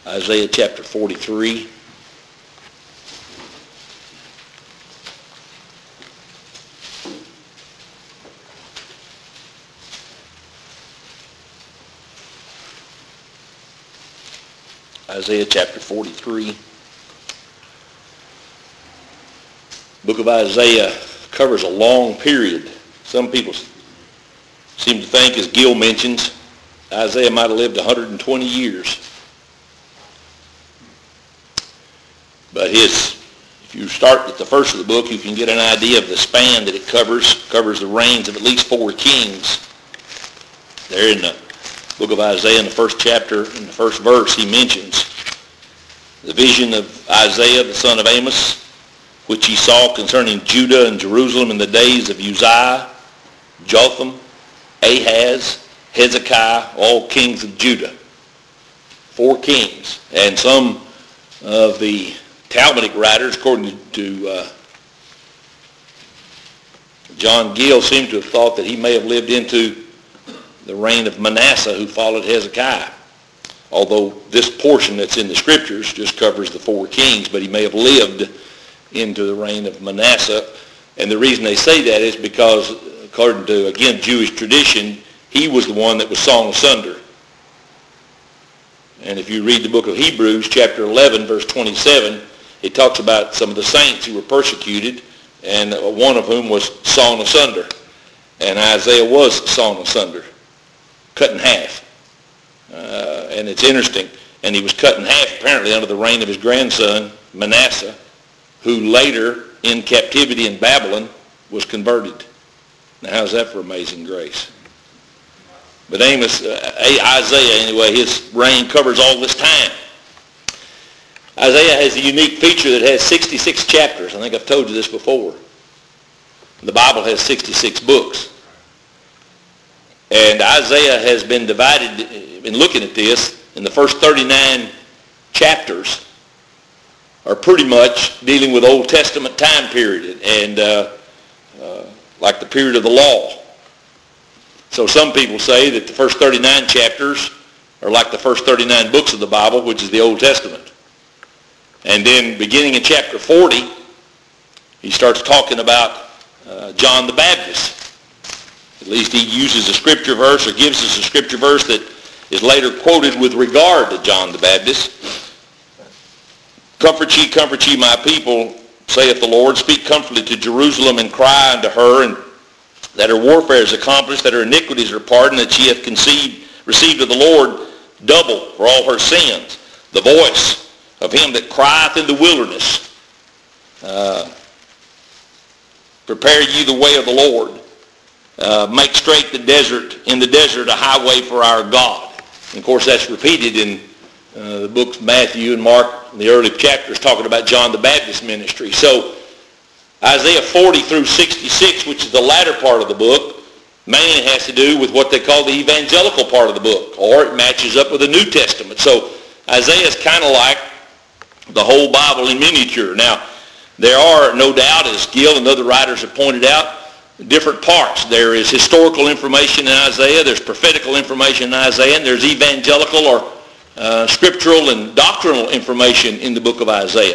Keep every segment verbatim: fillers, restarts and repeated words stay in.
Isaiah chapter forty-three. Isaiah chapter forty-three. The book of Isaiah covers a long period. Some people seem to think, as Gill mentions, Isaiah might have lived one hundred twenty years. But his, if you start at the first of the book, you can get an idea of the span that it covers. It covers the reigns of at least four kings. There in the book of Isaiah, in the first chapter, in the first verse, he mentions the vision of Isaiah, the son of Amos, which he saw concerning Judah and Jerusalem in the days of Uzziah, Jotham, Ahaz, Hezekiah, all kings of Judah. Four kings. And some of the Talmudic writers, according to uh, John Gill, seem to have thought that he may have lived into the reign of Manasseh, who followed Hezekiah. Although this portion that's in the scriptures just covers the four kings, but he may have lived into the reign of Manasseh. And the reason they say that is because, according to, again, Jewish tradition, he was the one that was sawn asunder. And if you read the book of Hebrews, chapter eleven, verse twenty-seven, it talks about some of the saints who were persecuted, and one of whom was sawn asunder. And Isaiah was sawn asunder, cut in half. Uh, and it's interesting. And he was cut in half apparently under the reign of his grandson, Manasseh, who later, in captivity in Babylon, was converted. Now, how's that for amazing grace? But Amos, uh, Isaiah, anyway, his reign covers all this time. Isaiah has a unique feature that has sixty-six chapters. I think I've told you this before. The Bible has sixty-six books. And Isaiah has been divided, in looking at this, in the first thirty-nine chapters are pretty much dealing with Old Testament time period and uh, uh, like the period of the law. So some people say that the first thirty-nine chapters are like the first thirty-nine books of the Bible, which is the Old Testament. And then beginning in chapter forty, he starts talking about uh, John the Baptist. At least he uses a scripture verse or gives us a scripture verse that is later quoted with regard to John the Baptist. Comfort ye, comfort ye my people, saith the Lord. Speak comfortably to Jerusalem and cry unto her, and that her warfare is accomplished, that her iniquities are pardoned, that she hath conceived, received of the Lord double for all her sins. The voice of him that crieth in the wilderness, uh, prepare ye the way of the Lord. Uh, make straight the desert, in the desert a highway for our God. And of course that's repeated in uh, the books of Matthew and Mark, in the early chapters talking about John the Baptist ministry. So Isaiah forty through sixty-six, which is the latter part of the book, mainly has to do with what they call the evangelical part of the book, or it matches up with the New Testament. So Isaiah is kind of like the whole Bible in miniature. Now, there are, no doubt, as Gill and other writers have pointed out, different parts. There is historical information in Isaiah, there's prophetical information in Isaiah, and there's evangelical or uh, scriptural and doctrinal information in the book of Isaiah.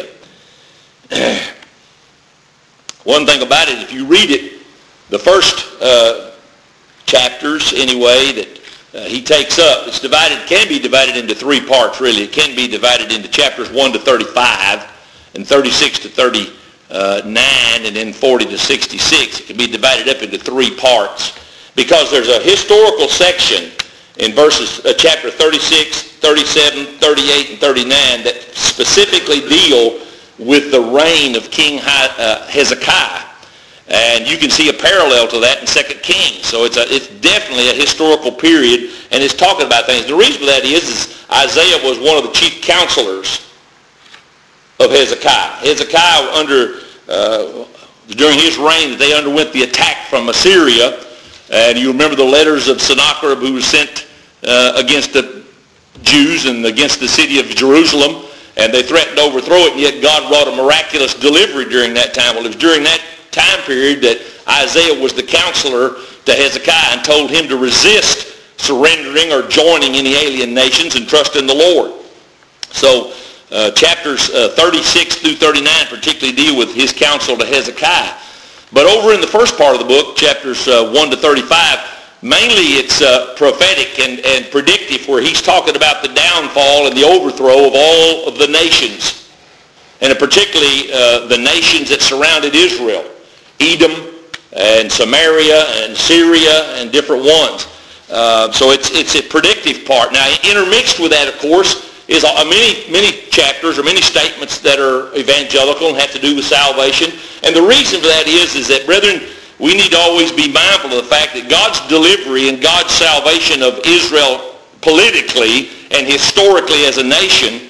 One thing about it, if you read it, the first uh, chapters, anyway, that uh, he takes up, it's divided, can be divided into three parts, really. It can be divided into chapters one to thirty-five and thirty-six to thirty-nine, and then forty to sixty-six. It can be divided up into three parts because there's a historical section in verses, uh, chapter thirty-six, thirty-seven, thirty-eight, and thirty-nine that specifically deal with the reign of King Hezekiah. And you can see a parallel to that in Second Kings. So it's, a, it's definitely a historical period, and it's talking about things. The reason for that is, is Isaiah was one of the chief counselors of Hezekiah. Hezekiah, under uh, during his reign, they underwent the attack from Assyria. And you remember the letters of Sennacherib, who was sent uh, against the Jews and against the city of Jerusalem. And they threatened to overthrow it, and yet God wrought a miraculous delivery during that time. Well, it was during that time period that Isaiah was the counselor to Hezekiah and told him to resist surrendering or joining any alien nations and trust in the Lord. So uh, chapters uh, thirty-six through thirty-nine particularly deal with his counsel to Hezekiah. But over in the first part of the book, chapters uh, one to thirty-five, mainly it's uh, prophetic and, and predictive, where he's talking about the downfall and the overthrow of all of the nations, and particularly uh, the nations that surrounded Israel, Edom and Samaria and Syria and different ones. Uh, so it's it's a predictive part. Now, intermixed with that, of course, is uh, many many chapters or many statements that are evangelical and have to do with salvation. And the reason for that is, is that, brethren, we need to always be mindful of the fact that God's delivery and God's salvation of Israel politically and historically as a nation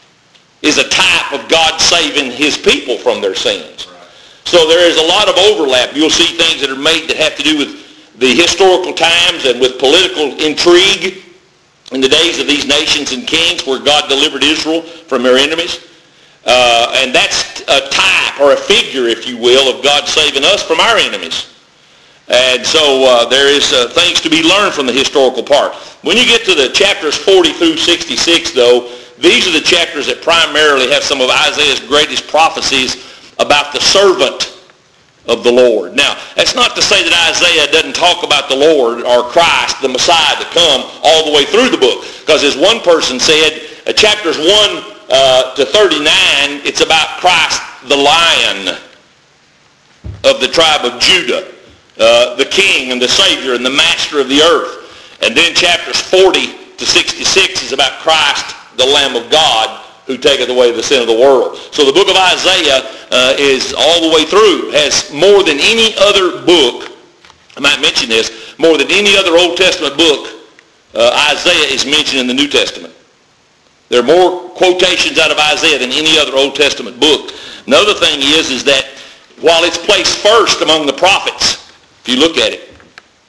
is a type of God saving his people from their sins. So there is a lot of overlap. You'll see things that are made that have to do with the historical times and with political intrigue in the days of these nations and kings where God delivered Israel from their enemies. Uh, and that's a type or a figure, if you will, of God saving us from our enemies. And so uh, there is uh, things to be learned from the historical part. When you get to the chapters forty through sixty-six, though, these are the chapters that primarily have some of Isaiah's greatest prophecies about the servant of the Lord. Now, that's not to say that Isaiah doesn't talk about the Lord or Christ, the Messiah, to come all the way through the book. Because as one person said, uh, chapters one uh, to thirty-nine, it's about Christ, the Lion of the tribe of Judah, uh, the King and the Savior and the Master of the earth. And then chapters forty to sixty-six is about Christ, the Lamb of God, who taketh away the sin of the world. So the book of Isaiah uh, is all the way through, has more than any other book, I might mention this, more than any other Old Testament book, uh, Isaiah is mentioned in the New Testament. There are more quotations out of Isaiah than any other Old Testament book. Another thing is, is that while it's placed first among the prophets, if you look at it,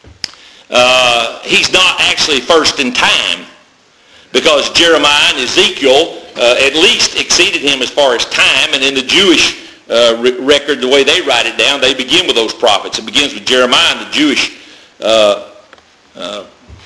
uh, he's not actually first in time, because Jeremiah and Ezekiel uh, at least exceeded him as far as time, and in the Jewish uh, re- record, the way they write it down, they begin with those prophets. It begins with Jeremiah and the Jewish uh, uh,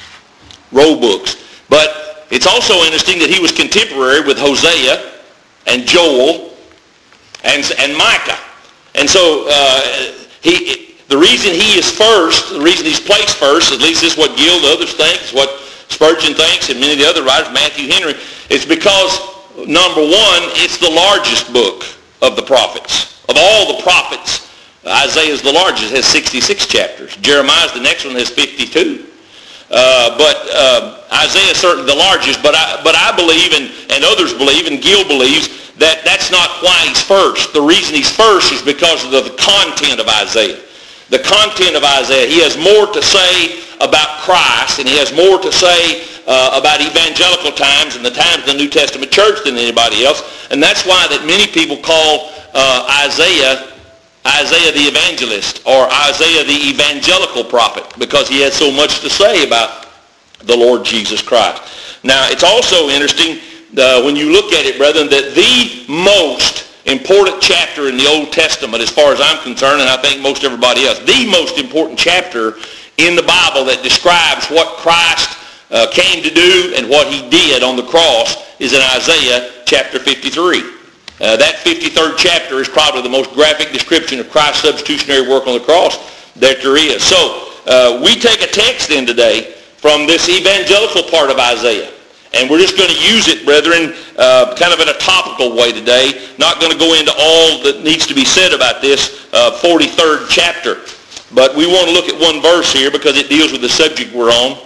roll books. But it's also interesting that he was contemporary with Hosea and Joel and, and Micah. And so uh, he, the reason he is first, the reason he's placed first, at least this is what Gill and others think, is what Spurgeon thinks, and many of the other writers, Matthew Henry, it's because, number one, it's the largest book of the prophets. Of all the prophets, Isaiah is the largest. It has sixty-six chapters. Jeremiah's the next one, has fifty-two. Uh, but uh, Isaiah is certainly the largest, but I, but I believe, and, and others believe, and Gill believes, that that's not why he's first. The reason he's first is because of the, the content of Isaiah. The content of Isaiah. He has more to say about Christ, and he has more to say uh, about evangelical times and the times of the New Testament church than anybody else. And that's why that many people call uh, Isaiah Isaiah the evangelist, or Isaiah the evangelical prophet, because he has so much to say about the Lord Jesus Christ. Now, it's also interesting uh, when you look at it, brethren, that the most important chapter in the Old Testament, as far as I'm concerned, and I think most everybody else, the most important chapter in the Bible that describes what Christ uh, came to do and what he did on the cross is in Isaiah chapter fifty-three. Uh, that fifty-third chapter is probably the most graphic description of Christ's substitutionary work on the cross that there is. So uh, we take a text in today from this evangelical part of Isaiah. And we're just going to use it, brethren, uh, kind of in a topical way today. Not going to go into all that needs to be said about this uh, forty-third chapter. But we want to look at one verse here because it deals with the subject we're on.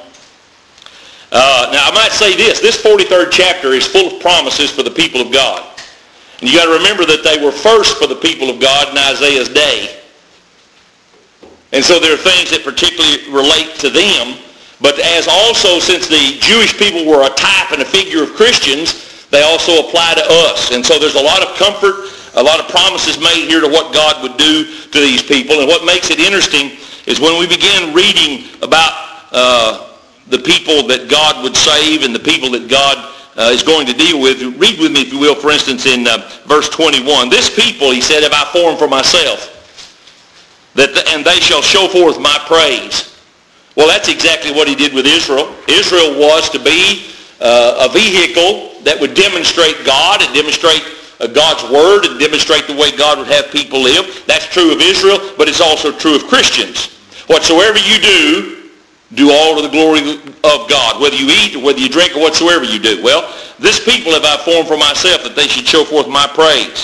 Uh, now, I might say this. This forty-third chapter is full of promises for the people of God. And you got to remember that they were first for the people of God in Isaiah's day. And so there are things that particularly relate to them. But as also, since the Jewish people were a type and a figure of Christians, they also apply to us. And so there's a lot of comfort, a lot of promises made here to what God would do to these people. And what makes it interesting is when we begin reading about uh, the people that God would save and the people that God uh, is going to deal with. Read with me, if you will, for instance, in uh, verse twenty-one. This people, he said, have I formed for myself, that the, and they shall show forth my praise. Well, that's exactly what he did with Israel. Israel was to be uh, a vehicle that would demonstrate God and demonstrate uh, God's Word and demonstrate the way God would have people live. That's true of Israel, but it's also true of Christians. Whatsoever you do, do all to the glory of God, whether you eat or whether you drink or whatsoever you do. Well, this people have I formed for myself, that they should show forth my praise.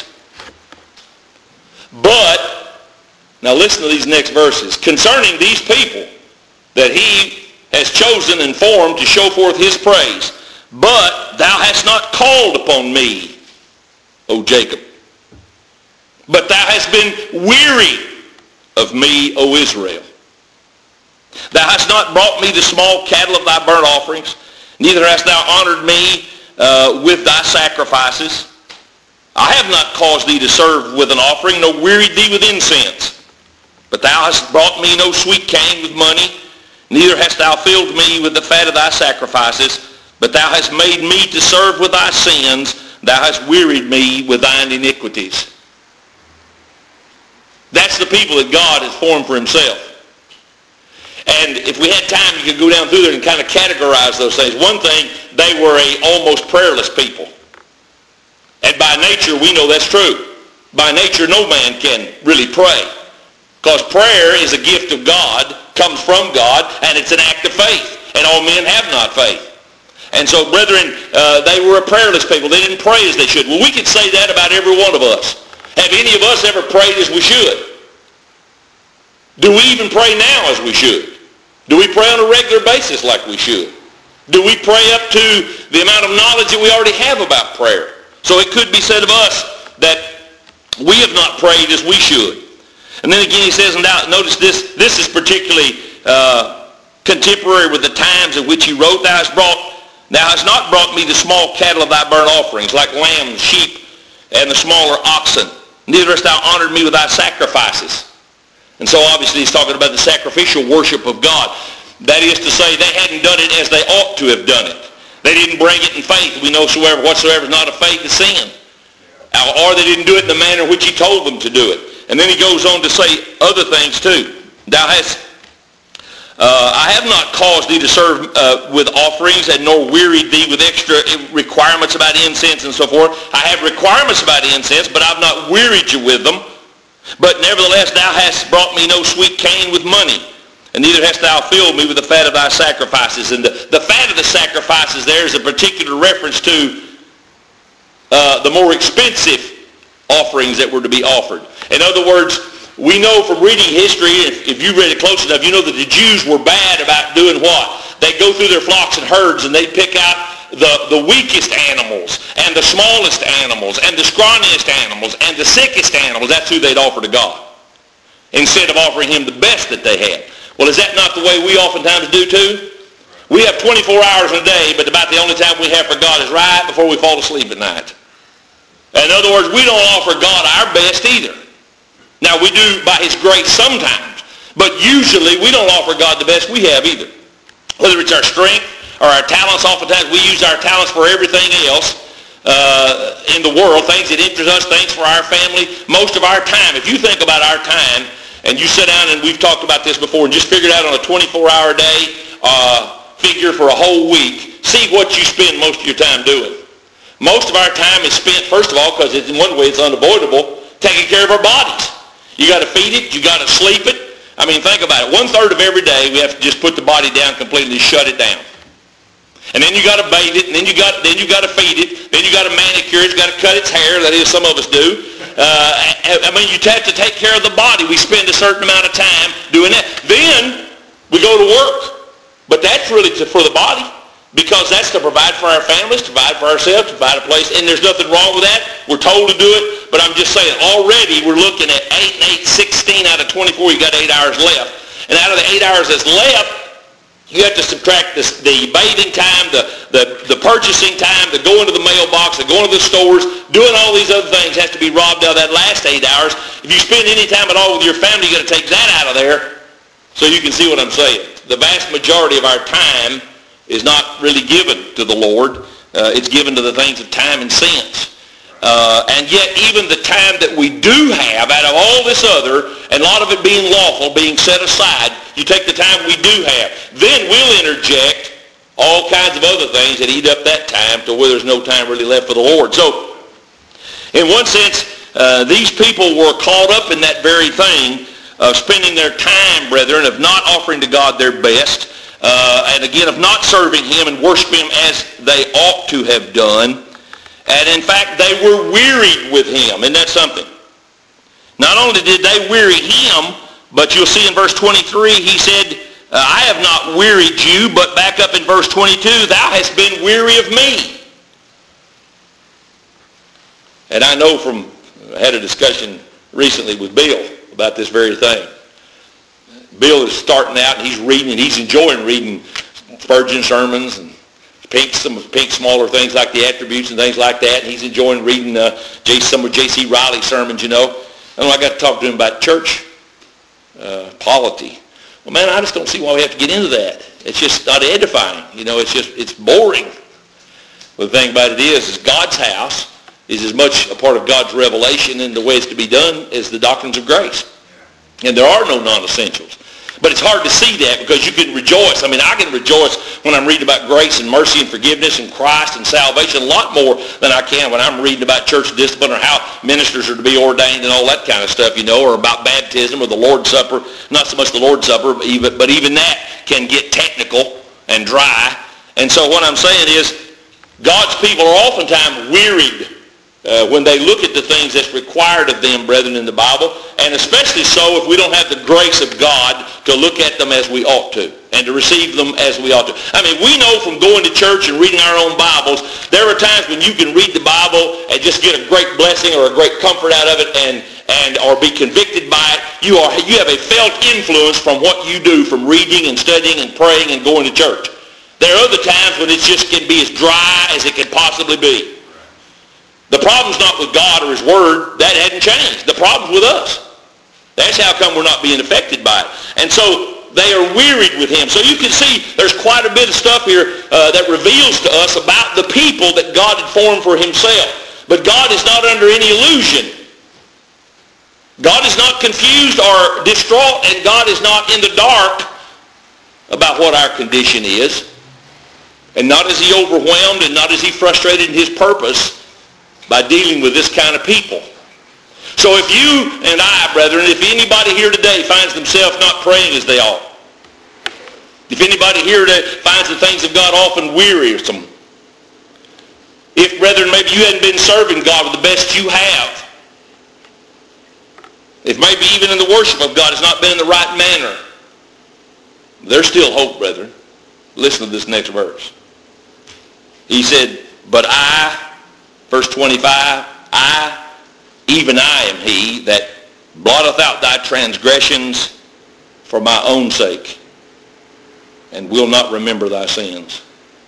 But, now listen to these next verses. Concerning these people that he has chosen and formed to show forth his praise, but thou hast not called upon me, O Jacob. But thou hast been weary of me, O Israel. Thou hast not brought me the small cattle of thy burnt offerings, neither hast thou honored me uh, with thy sacrifices. I have not caused thee to serve with an offering, nor wearied thee with incense. But thou hast brought me no sweet cane with money, neither hast thou filled me with the fat of thy sacrifices. But thou hast made me to serve with thy sins, thou hast wearied me with thine iniquities. That's the people that God has formed for himself. And if we had time, you could go down through there and kind of categorize those things. One thing, they were a almost prayerless people. And by nature, we know that's true. By nature, no man can really pray. Because prayer is a gift of God, comes from God, and it's an act of faith. And all men have not faith. And so, brethren, uh, they were a prayerless people. They didn't pray as they should. Well, we could say that about every one of us. Have any of us ever prayed as we should? Do we even pray now as we should? Do we pray on a regular basis like we should? Do we pray up to the amount of knowledge that we already have about prayer? So it could be said of us that we have not prayed as we should. And then again he says, and now notice this, this is particularly uh, contemporary with the times in which he wrote, Thou hast brought, thou hast not brought me the small cattle of thy burnt offerings, like lambs, sheep, and the smaller oxen. Neither hast thou honored me with thy sacrifices. And so obviously he's talking about the sacrificial worship of God. That is to say, they hadn't done it as they ought to have done it. They didn't bring it in faith. We know whatsoever, whatsoever is not of faith is sin. Or they didn't do it in the manner in which he told them to do it. And then he goes on to say other things too. Thou hast, uh, I have not caused thee to serve uh, with offerings, and nor wearied thee with extra requirements about incense and so forth. I have requirements about incense, but I've not wearied you with them. But nevertheless, thou hast brought me no sweet cane with money, and neither hast thou filled me with the fat of thy sacrifices. And the, the fat of the sacrifices there is a particular reference to uh, the more expensive offerings that were to be offered. In other words, we know from reading history, if, if you read it close enough, you know that the Jews were bad about doing what? They'd go through their flocks and herds, and they'd pick out the, the weakest animals, and the smallest animals, and the scrawniest animals, and the sickest animals. That's who they'd offer to God, instead of offering him the best that they had. Well, is that not the way we oftentimes do too? We have twenty-four hours in a day, but about the only time we have for God is right before we fall asleep at night. In other words, we don't offer God our best either. Now, we do by his grace sometimes, but usually we don't offer God the best we have either. Whether it's our strength or our talents, oftentimes we use our talents for everything else uh, in the world, things that interest us, things for our family. Most of our time, if you think about our time, and you sit down, and we've talked about this before, and just figure it out on a twenty-four hour day uh, figure for a whole week, see what you spend most of your time doing. Most of our time is spent, first of all, because in one way it's unavoidable, taking care of our bodies. You got to feed it. You got to sleep it. I mean, think about it. One third of every day we have to just put the body down completely, shut it down. And then you got to bathe it, and then you got then you got to feed it, then you got to manicure it, you got to cut its hair. That is, some of us do. Uh, I mean, you have to take care of the body. We spend a certain amount of time doing that. Then we go to work, but that's really to, for the body, because that's to provide for our families, to provide for ourselves, to provide a place. And there's nothing wrong with that. We're told to do it, but I'm just saying, already we're looking at eight and eight, sixteen out of twenty-four. You got eight hours left, and out of the eight hours that's left, you have to subtract this, the bathing time, the, the, the purchasing time, the going to the mailbox, the going to the stores, doing all these other things has to be robbed out of that last eight hours. If you spend any time at all with your family, you got to take that out of there. So you can see what I'm saying. The vast majority of our time is not really given to the Lord. Uh, it's given to the things of time and sense. Uh, and yet even the time that we do have out of all this other, and a lot of it being lawful, being set aside, you take the time we do have, then we'll interject all kinds of other things that eat up that time to where there's no time really left for the Lord. So, in one sense, uh, these people were caught up in that very thing of spending their time, brethren, of not offering to God their best, uh, and again, of not serving Him and worshiping Him as they ought to have done. And in fact, they were wearied with Him. Isn't that something? Not only did they weary Him, but you'll see in verse twenty-three, He said, Uh, I have not wearied you, but back up in verse twenty-two, thou hast been weary of me. And I know from, I had a discussion recently with Bill about this very thing. Bill is starting out and he's reading and he's enjoying reading Spurgeon sermons and pink, some pink smaller things like the attributes and things like that. And he's enjoying reading uh, J, some of J C Riley's sermons, you know. And I got to talk to him about church uh, polity. Well, man, I just don't see why we have to get into that. It's just not edifying. You know, it's just, it's boring. But the thing about it is, is God's house is as much a part of God's revelation and the way it's to be done as the doctrines of grace. And there are no non-essentials. But it's hard to see that because you can rejoice. I mean, I can rejoice when I'm reading about grace and mercy and forgiveness and Christ and salvation a lot more than I can when I'm reading about church discipline or how ministers are to be ordained and all that kind of stuff, you know, or about baptism or the Lord's Supper. Not so much the Lord's Supper, but even, but even that can get technical and dry. And so what I'm saying is God's people are oftentimes wearied Uh, when they look at the things that's required of them, brethren, in the Bible, and especially so if we don't have the grace of God to look at them as we ought to and to receive them as we ought to. I mean, we know from going to church and reading our own Bibles, there are times when you can read the Bible and just get a great blessing or a great comfort out of it and, and or be convicted by it. You, are, you have a felt influence from what you do from reading and studying and praying and going to church. There are other times when it just can be as dry as it can possibly be. The problem's not with God or His Word. That hadn't changed. The problem's with us. That's how come we're not being affected by it. And so they are wearied with Him. So you can see there's quite a bit of stuff here uh, that reveals to us about the people that God had formed for Himself. But God is not under any illusion. God is not confused or distraught, and God is not in the dark about what our condition is. And not is He overwhelmed, and not is He frustrated in His purpose by dealing with this kind of people. So if you and I, brethren, if anybody here today finds themselves not praying as they ought, if anybody here today finds the things of God often wearisome, if, brethren, maybe you hadn't been serving God with the best you have, if maybe even in the worship of God has not been in the right manner, there's still hope, brethren. Listen to this next verse. He said, but I, verse twenty-five, I, even I am He that blotteth out thy transgressions for my own sake, and will not remember thy sins.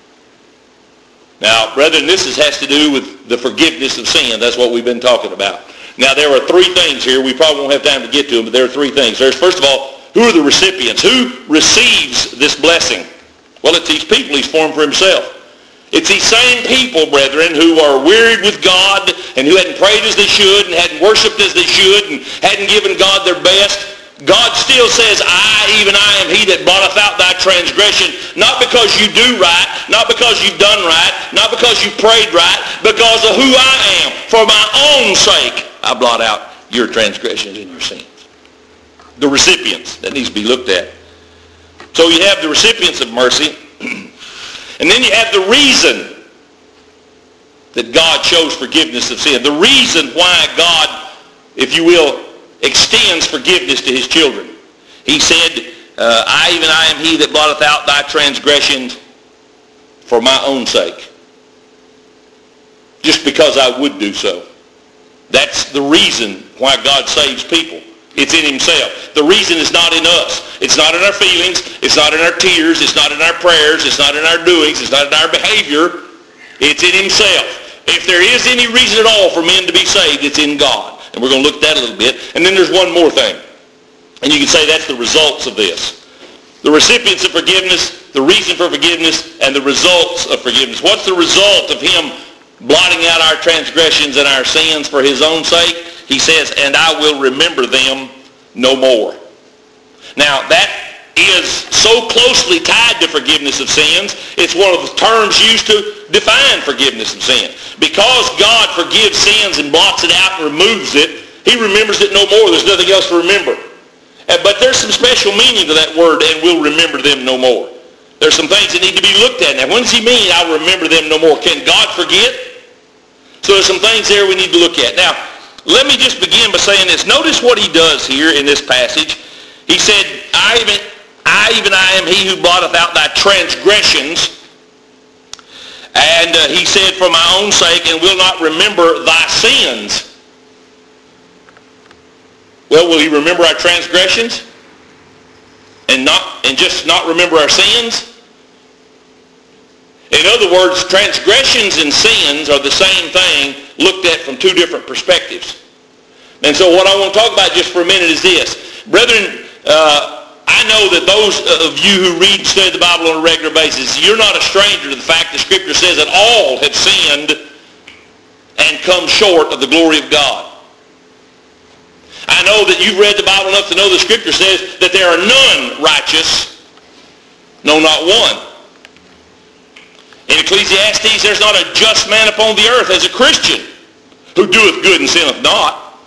Now, brethren, this is, has to do with the forgiveness of sin. That's what we've been talking about. Now, there are three things here. We probably won't have time to get to them, but there are three things. There's, first of all, who are the recipients? Who receives this blessing? Well, it's these people He's formed for Himself. It's these same people, brethren, who are wearied with God and who hadn't prayed as they should and hadn't worshiped as they should and hadn't given God their best. God still says, I, even I am He that blotteth out thy transgression, not because you do right, not because you've done right, not because you prayed right, because of who I am. For my own sake, I blot out your transgressions and your sins. The recipients, that needs to be looked at. So you have the recipients of mercy. And then you have the reason that God shows forgiveness of sin. The reason why God, if you will, extends forgiveness to His children. He said, uh, I, even I am He that blotteth out thy transgressions for my own sake. Just because I would do so. That's the reason why God saves people. It's in Himself. The reason is not in us. It's not in our feelings. It's not in our tears. It's not in our prayers. It's not in our doings. It's not in our behavior. It's in Himself. If there is any reason at all for men to be saved, it's in God. And we're going to look at that a little bit. And then there's one more thing. And you can say that's the results of this. The recipients of forgiveness, the reason for forgiveness, and the results of forgiveness. What's the result of Him blotting out our transgressions and our sins for His own sake? He says, and I will remember them no more. Now, that is so closely tied to forgiveness of sins. It's one of the terms used to define forgiveness of sin. Because God forgives sins and blots it out and removes it, he remembers it no more. There's nothing else to remember. But there's some special meaning to that word, and we'll remember them no more. There's some things that need to be looked at. Now, when does he mean, I'll remember them no more? Can God forget? So there's some things there we need to look at. Now, let me just begin by saying this. Notice what he does here in this passage. He said, I even, I, even I am he who blotteth out thy transgressions. And uh, he said, for my own sake, and will not remember thy sins. Well, will he remember our transgressions? And not and just not remember our sins? In other words, transgressions and sins are the same thing looked at from two different perspectives. And so what I want to talk about just for a minute is this. Brethren, uh, I know that those of you who read and study the Bible on a regular basis, you're not a stranger to the fact that Scripture says that all have sinned and come short of the glory of God. I know that you've read the Bible enough to know the Scripture says that there are none righteous, no, not one. In Ecclesiastes, there's not a just man upon the earth as a Christian who doeth good and sinneth not.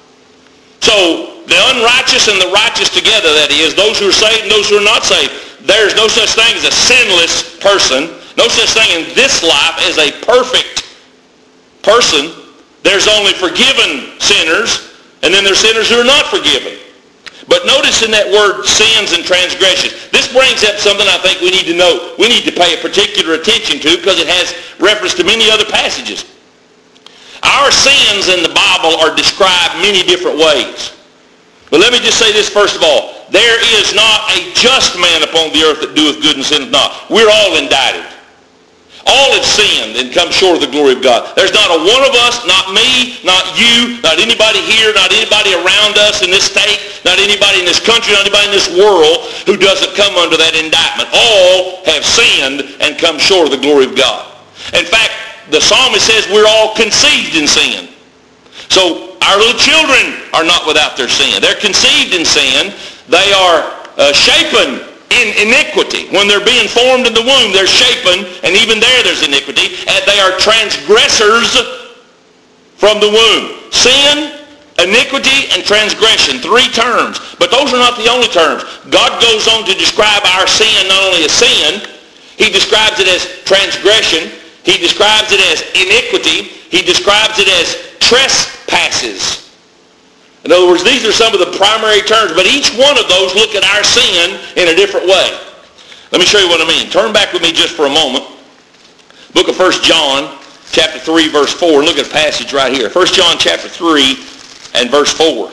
So the unrighteous and the righteous together, that is, those who are saved and those who are not saved, there's no such thing as a sinless person, no such thing in this life as a perfect person. There's only forgiven sinners, and then there's sinners who are not forgiven. But notice in that word, sins and transgressions. This brings up something I think we need to know. We need to pay a particular attention to because it has reference to many other passages. Our sins in the Bible are described many different ways. But let me just say this first of all. There is not a just man upon the earth that doeth good and sinneth not. We're all indicted. All have sinned and come short of the glory of God. There's not a one of us, not me, not you, not anybody here, not anybody around us in this state, not anybody in this country, not anybody in this world who doesn't come under that indictment. All have sinned and come short of the glory of God. In fact, the psalmist says we're all conceived in sin. So our little children are not without their sin. They're conceived in sin. They are uh, shapen in iniquity. When they're being formed in the womb, they're shapen, and even there there's iniquity, and they are transgressors from the womb. Sin, iniquity, and transgression, three terms. But those are not the only terms. God goes on to describe our sin not only as sin, he describes it as transgression, he describes it as iniquity, he describes it as trespasses. In other words, these are some of the primary terms, but each one of those look at our sin in a different way. Let me show you what I mean. Turn back with me just for a moment. Book of First John, chapter three, verse four. Look at a passage right here. First John, chapter three, and verse four.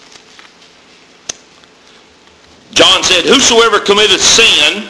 John said, whosoever committeth sin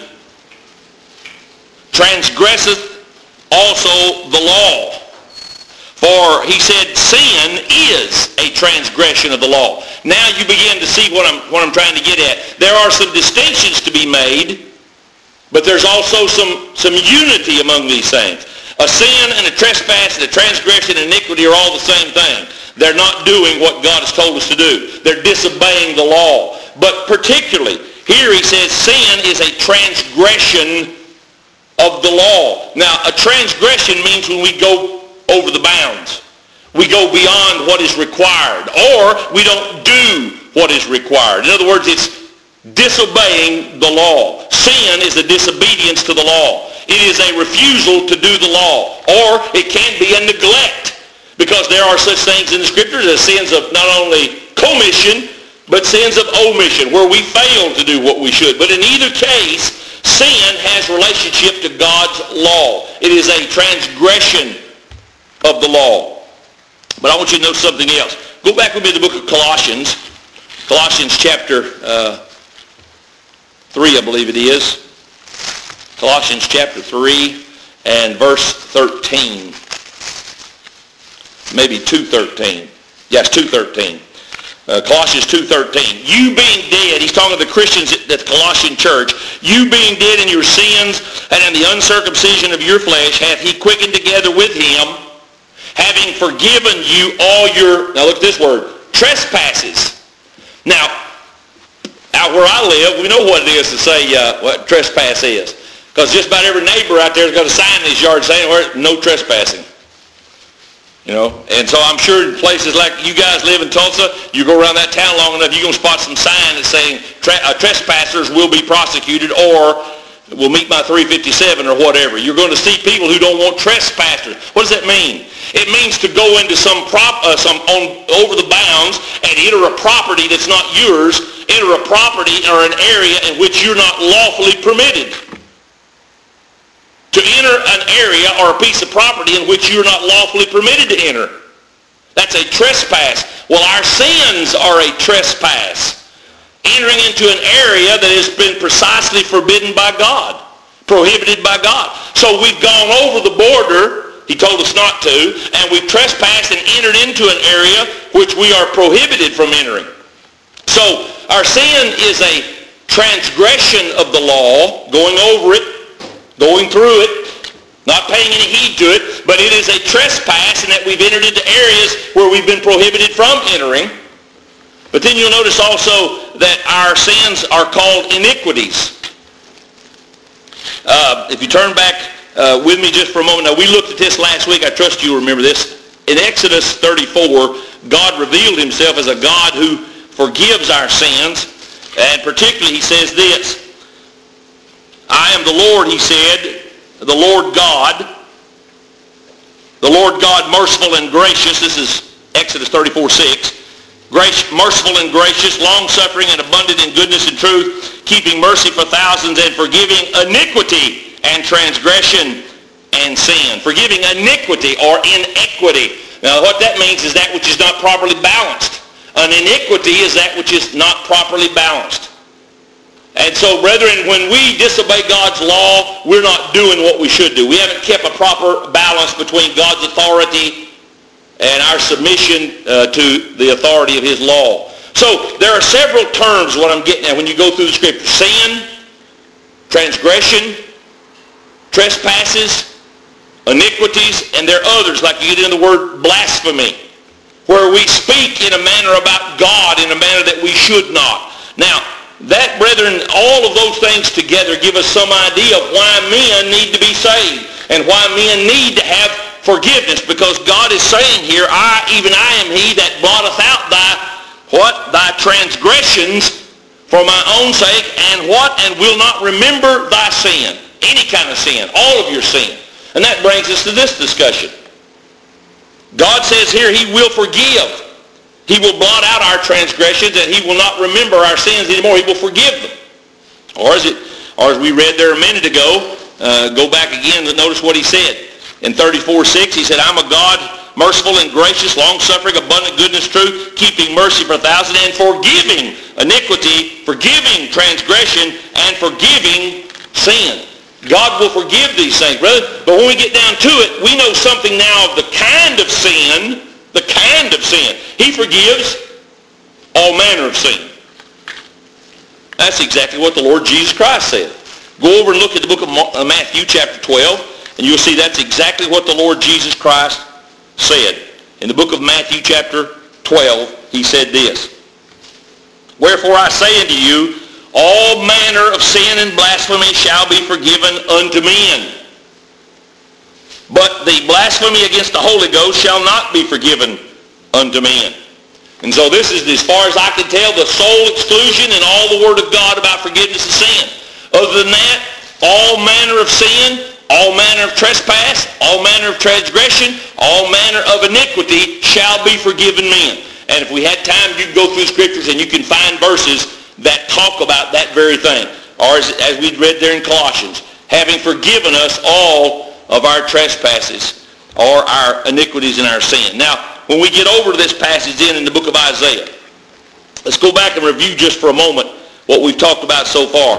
transgresseth also the law. For he said, sin is a transgression of the law. Now you begin to see what I'm, what I'm trying to get at. There are some distinctions to be made, but there's also some, some unity among these things. A sin and a trespass and a transgression and iniquity are all the same thing. They're not doing what God has told us to do. They're disobeying the law. But particularly, here he says sin is a transgression of the law. Now, a transgression means when we go over the bounds. We go beyond what is required, or we don't do what is required. In other words, it's disobeying the law. Sin is a disobedience to the law. It is a refusal to do the law, or it can be a neglect, because there are such things in the Scriptures as sins of not only commission, but sins of omission, where we fail to do what we should. But in either case, sin has relationship to God's law. It is a transgression of the law. But I want you to know something else. Go back with me to the book of Colossians. Colossians chapter uh, three, I believe it is. Colossians chapter three and verse thirteen. Maybe two thirteen. Yes, two thirteen. Uh, Colossians two thirteen. You being dead, he's talking to the Christians at the Colossian church, you being dead in your sins and in the uncircumcision of your flesh, hath he quickened together with him, having forgiven you all your, now look at this word, trespasses. Now, Out where I live, we know what it is to say uh, what trespass is. Because just about every neighbor out there has got a sign in his yard saying, well, no trespassing. You know, and so I'm sure in places like you guys live in Tulsa, you go around that town long enough, you're going to spot some sign that's saying tra- uh, trespassers will be prosecuted or will meet my three fifty-seven or whatever. You're going to see people who don't want trespassers. What does that mean? It means to go into some prop, uh, some on, over the bounds and enter a property that's not yours, enter a property or an area in which you're not lawfully permitted. To enter an area or a piece of property in which you're not lawfully permitted to enter. That's a trespass. Well, our sins are a trespass. Entering into an area that has been precisely forbidden by God, prohibited by God. So we've gone over the border, he told us not to, and we've trespassed and entered into an area which we are prohibited from entering. So our sin is a transgression of the law, going over it, going through it, not paying any heed to it, but it is a trespass in that we've entered into areas where we've been prohibited from entering. But then you'll notice also that our sins are called iniquities. Uh, if you turn back uh, with me just for a moment. Now, we looked at this last week. I trust you'll remember this. In Exodus thirty-four, God revealed himself as a God who forgives our sins. And particularly he says this, I am the Lord, he said, the Lord God, the Lord God merciful and gracious. This is Exodus thirty-four six. Grace, merciful and gracious, long-suffering and abundant in goodness and truth, keeping mercy for thousands and forgiving iniquity and transgression and sin. Forgiving iniquity or inequity. Now what that means is that which is not properly balanced. An iniquity is that which is not properly balanced. And so, brethren, when we disobey God's law, we're not doing what we should do. We haven't kept a proper balance between God's authority and our submission uh, to the authority of his law. So, there are several terms, what I'm getting at, when you go through the Scripture. Sin, transgression, trespasses, iniquities, and there are others, like you get in the word blasphemy, where we speak in a manner about God in a manner that we should not. Now, that, brethren, all of those things together give us some idea of why men need to be saved and why men need to have forgiveness, because God is saying here, I, even I am he that blotteth out thy, what? Thy transgressions for my own sake, and what? And will not remember thy sin. Any kind of sin, all of your sin. And that brings us to this discussion. God says here he will forgive. He will blot out our transgressions, and he will not remember our sins anymore. He will forgive them. Or as, it, or as we read there a minute ago, uh, go back again and notice what he said. In thirty-four six, he said, I'm a God merciful and gracious, long-suffering, abundant goodness, truth, keeping mercy for a thousand, and forgiving iniquity, forgiving transgression, and forgiving sin. God will forgive these things, brother. But when we get down to it, we know something now of the kind of sin, the kind of sin. He forgives all manner of sin. That's exactly what the Lord Jesus Christ said. Go over and look at the book of Matthew chapter twelve, and you'll see that's exactly what the Lord Jesus Christ said. In the book of Matthew chapter twelve, he said this, Wherefore I say unto you, all manner of sin and blasphemy shall be forgiven unto men. But the blasphemy against the Holy Ghost shall not be forgiven unto men. And so this is, as far as I can tell, the sole exclusion in all the Word of God about forgiveness of sin. Other than that, all manner of sin, all manner of trespass, all manner of transgression, all manner of iniquity shall be forgiven men. And if we had time, you can go through Scriptures and you can find verses that talk about that very thing. Or as, as we read there in Colossians, having forgiven us all of our trespasses or our iniquities and our sin. Now, when we get over to this passage in in the book of Isaiah, let's go back and review just for a moment what we've talked about so far.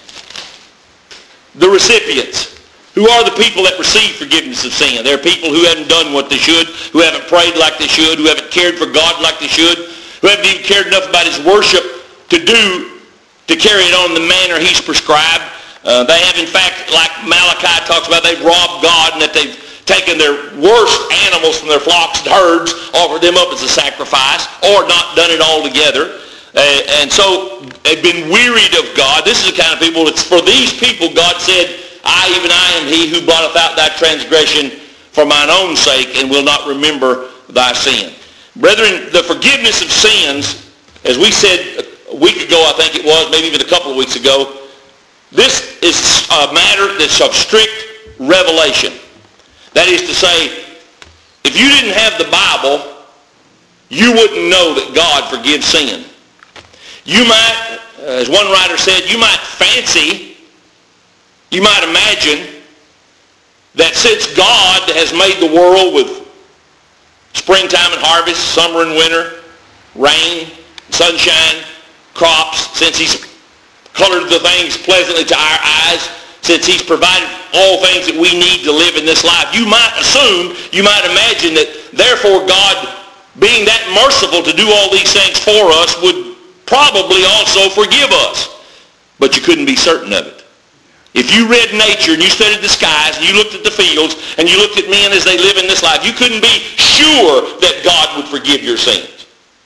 The recipients. Who are the people that receive forgiveness of sin? They're people who haven't done what they should, who haven't prayed like they should, who haven't cared for God like they should, who haven't even cared enough about his worship to do, to carry it on the manner he's prescribed. Uh, they have, in fact, like Malachi talks about, they've robbed God and that they've taken their worst animals from their flocks and herds, offered them up as a sacrifice, or not done it altogether. Uh, and so they've been wearied of God. This is the kind of people, it's for these people God said, I, even I am he who blotteth out thy transgression for mine own sake, and will not remember thy sin. Brethren, the forgiveness of sins, as we said a week ago, I think it was, maybe even a couple of weeks ago, this is a matter that's of strict revelation. That is to say, if you didn't have the Bible, you wouldn't know that God forgives sin. You might, as one writer said, you might fancy, you might imagine that since God has made the world with springtime and harvest, summer and winter, rain, sunshine, crops, since he's colored the things pleasantly to our eyes, since he's provided all things that we need to live in this life, you might assume, you might imagine that therefore God, being that merciful to do all these things for us, would probably also forgive us. But you couldn't be certain of it. If you read nature and you studied the skies and you looked at the fields and you looked at men as they live in this life, you couldn't be sure that God would forgive your sins.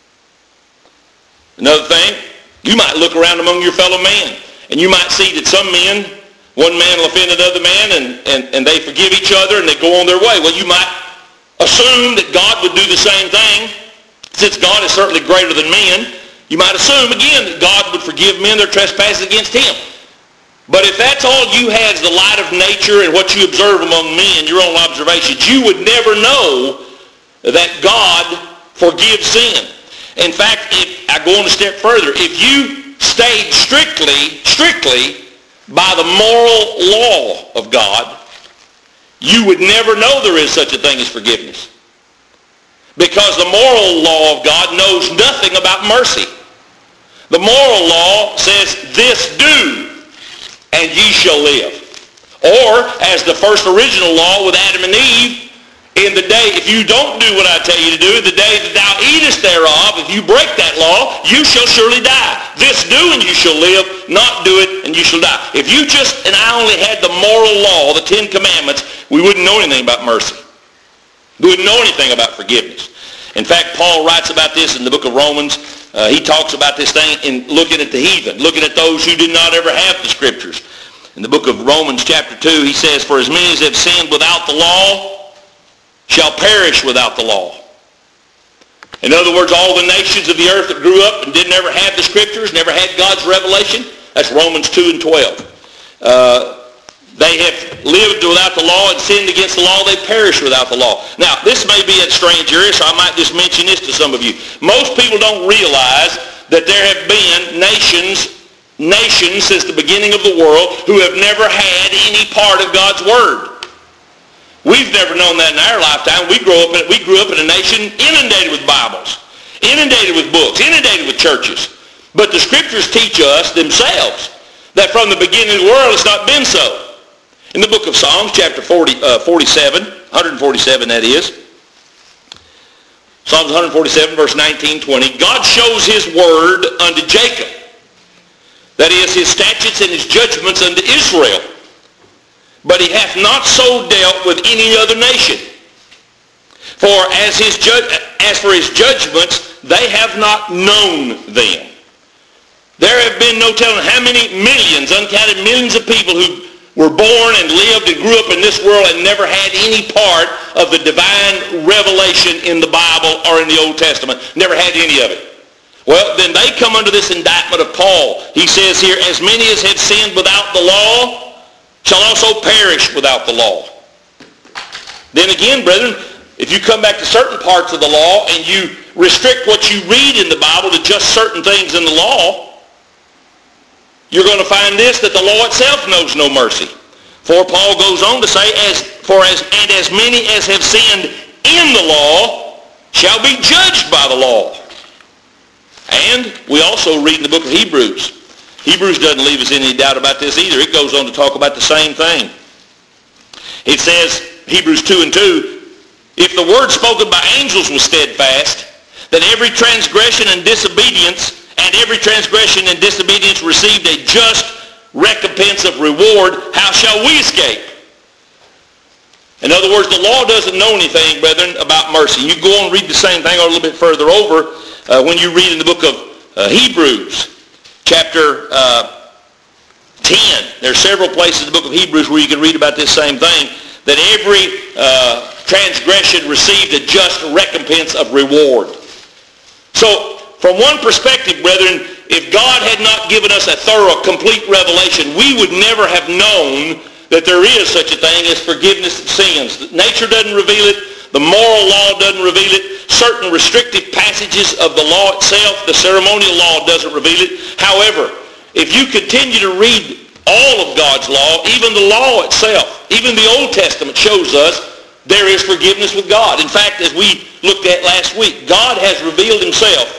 Another thing, you might look around among your fellow men and you might see that some men, one man will offend another man and, and, and they forgive each other and they go on their way. Well, you might assume that God would do the same thing. Since God is certainly greater than men, you might assume again that God would forgive men their trespasses against him. But if that's all you had is the light of nature and what you observe among men, your own observations, you would never know that God forgives sin. In fact, if I go on a step further, if you stayed strictly, strictly by the moral law of God, you would never know there is such a thing as forgiveness. Because the moral law of God knows nothing about mercy. The moral law says, this do, and ye shall live. Or, as the first original law with Adam and Eve, in the day, if you don't do what I tell you to do, the day that thou eatest thereof, if you break that law, you shall surely die. This do and you shall live, not do it and you shall die. If you just, and I only had the moral law, the Ten Commandments, we wouldn't know anything about mercy. We wouldn't know anything about forgiveness. In fact, Paul writes about this in the book of Romans. Uh, he talks about this thing in looking at the heathen, looking at those who did not ever have the Scriptures. In the book of Romans chapter two, he says, for as many as have sinned without the law shall perish without the law. In other words, all the nations of the earth that grew up and didn't ever have the Scriptures, never had God's revelation, that's Romans two and twelve. Uh, they have lived without the law and sinned against the law, they perish without the law. Now, this may be a strange area, so I might just mention this to some of you. Most people don't realize that there have been nations, nations since the beginning of the world who have never had any part of God's Word. We've never known that in our lifetime. We grew up in, we grew up in a nation inundated with Bibles, inundated with books, inundated with churches. But the Scriptures teach us themselves that from the beginning of the world it's not been so. In the book of Psalms, chapter forty, uh, forty-seven, one forty-seven that is, Psalms one forty-seven, verse nineteen, twenty, God shows his word unto Jacob, that is, his statutes and his judgments unto Israel. But he hath not so dealt with any other nation. For as his ju- as for his judgments, they have not known them. There have been no telling how many millions, uncounted millions of people who were born and lived and grew up in this world and never had any part of the divine revelation in the Bible or in the Old Testament. Never had any of it. Well, then they come under this indictment of Paul. He says here, as many as have sinned without the law shall also perish without the law. Then again, brethren, if you come back to certain parts of the law and you restrict what you read in the Bible to just certain things in the law, you're going to find this, that the law itself knows no mercy. For Paul goes on to say, as for as and as many as have sinned in the law shall be judged by the law. And we also read in the book of Hebrews. Hebrews doesn't leave us any doubt about this either. It goes on to talk about the same thing. It says, Hebrews two and two, if the word spoken by angels was steadfast, that every transgression and disobedience and every transgression and disobedience received a just recompense of reward, how shall we escape? In other words, the law doesn't know anything, brethren, about mercy. You go on and read the same thing a little bit further over uh, when you read in the book of uh, Hebrews chapter uh, ten. There are several places in the book of Hebrews where you can read about this same thing, that every uh, transgression received a just recompense of reward. So, from one perspective, brethren, if God had not given us a thorough, complete revelation, we would never have known that there is such a thing as forgiveness of sins. Nature doesn't reveal it. The moral law doesn't reveal it. Certain restrictive passages of the law itself, the ceremonial law, doesn't reveal it. However, if you continue to read all of God's law, even the law itself, even the Old Testament shows us there is forgiveness with God. In fact, as we looked at last week, God has revealed himself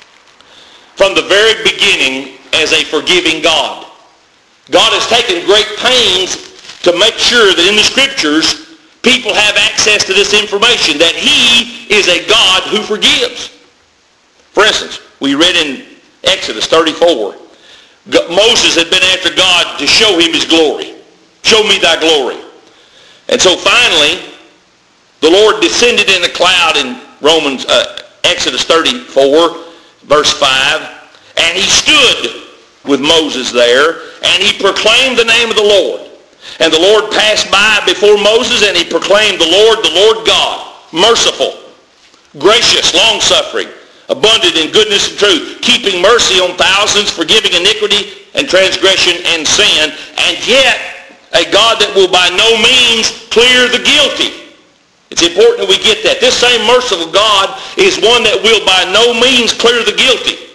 from the very beginning as a forgiving God. God has taken great pains to make sure that in the Scriptures people have access to this information, that he is a God who forgives. For instance, we read in Exodus thirty-four, Moses had been after God to show him his glory. Show me thy glory. And so finally, the Lord descended in a cloud in Romans, uh, Exodus thirty-four, verse five, and he stood with Moses there, and he proclaimed the name of the Lord. And the Lord passed by before Moses, and he proclaimed, the Lord, the Lord God, merciful, gracious, long-suffering, abundant in goodness and truth, keeping mercy on thousands, forgiving iniquity and transgression and sin, and yet a God that will by no means clear the guilty. It's important that we get that. This same merciful God is one that will by no means clear the guilty.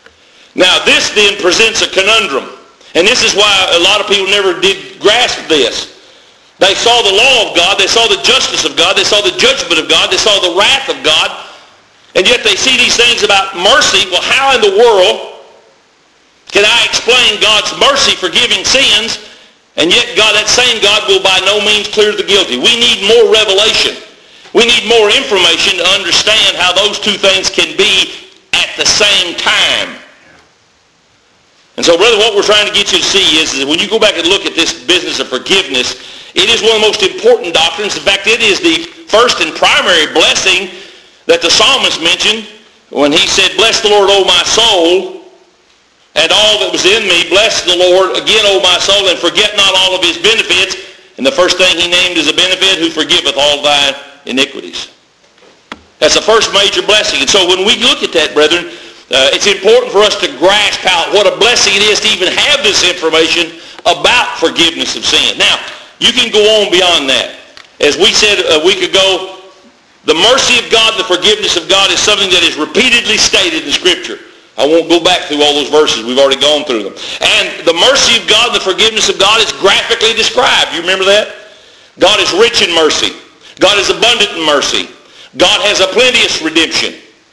Now this then presents a conundrum. And this is why a lot of people never did grasp this. They saw the law of God, they saw the justice of God, they saw the judgment of God, they saw the wrath of God, and yet they see these things about mercy. Well, how in the world can I explain God's mercy forgiving sins, and yet God, that same God, will by no means clear the guilty? We need more revelation. We need more information to understand how those two things can be at the same time. And so, brother, what we're trying to get you to see is that when you go back and look at this business of forgiveness, it is one of the most important doctrines. In fact, it is the first and primary blessing that the psalmist mentioned when he said, bless the Lord, O my soul, and all that was in me. Bless the Lord again, O my soul, and forget not all of his benefits. And the first thing he named as a benefit, who forgiveth all thy iniquities. That's the first major blessing. And so when we look at that, brethren, Uh, it's important for us to grasp out what a blessing it is to even have this information about forgiveness of sin. Now, you can go on beyond that. As we said a week ago, the mercy of God, the forgiveness of God is something that is repeatedly stated in Scripture. I won't go back through all those verses. We've already gone through them. And the mercy of God, the forgiveness of God is graphically described. You remember that? God is rich in mercy. God is abundant in mercy. God has a plenteous redemption.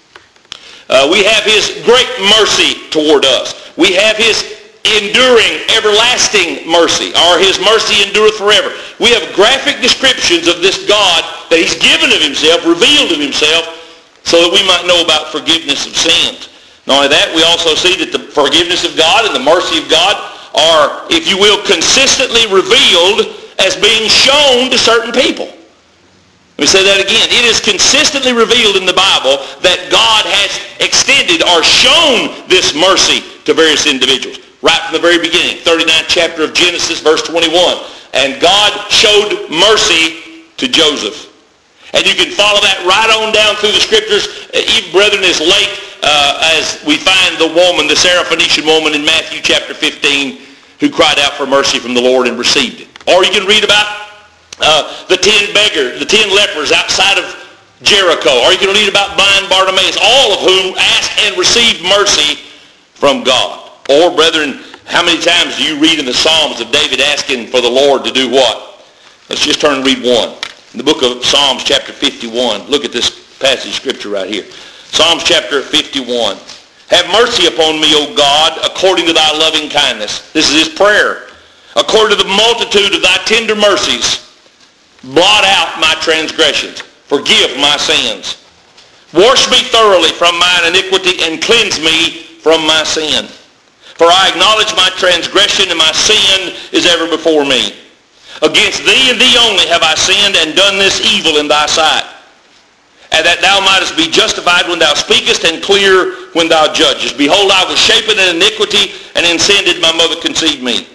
Uh, we have his great mercy toward us. We have his enduring, everlasting mercy, or his mercy endureth forever. We have graphic descriptions of this God that he's given of himself, revealed of himself, so that we might know about forgiveness of sins. Not only that, we also see that the forgiveness of God and the mercy of God are, if you will, consistently revealed as being shown to certain people. Let me say that again. It is consistently revealed in the Bible that God has extended or shown this mercy to various individuals. Right from the very beginning, thirty-ninth chapter of Genesis, verse twenty-one. And God showed mercy to Joseph. And you can follow that right on down through the Scriptures, even, brethren, as late uh, as we find the woman, the Syrophoenician woman in Matthew chapter fifteen, who cried out for mercy from the Lord and received it. Or you can read about Uh, the ten beggars, the ten lepers outside of Jericho. Or you can read about blind Bartimaeus, all of whom asked and received mercy from God. Or, brethren, how many times do you read in the Psalms of David asking for the Lord to do what? Let's just turn and read one. In the book of Psalms chapter fifty-one, look at this passage of Scripture right here. Psalms chapter fifty-one. Have mercy upon me, O God, according to thy loving kindness. This is his prayer. According to the multitude of thy tender mercies, blot out my transgressions. Forgive my sins. Wash me thoroughly from mine iniquity and cleanse me from my sin. For I acknowledge my transgression, and my sin is ever before me. Against thee and thee only have I sinned and done this evil in thy sight. and that thou mightest be justified when thou speakest, and clear when thou judgest. Behold, I was shapen in iniquity, and in sin did my mother conceive me.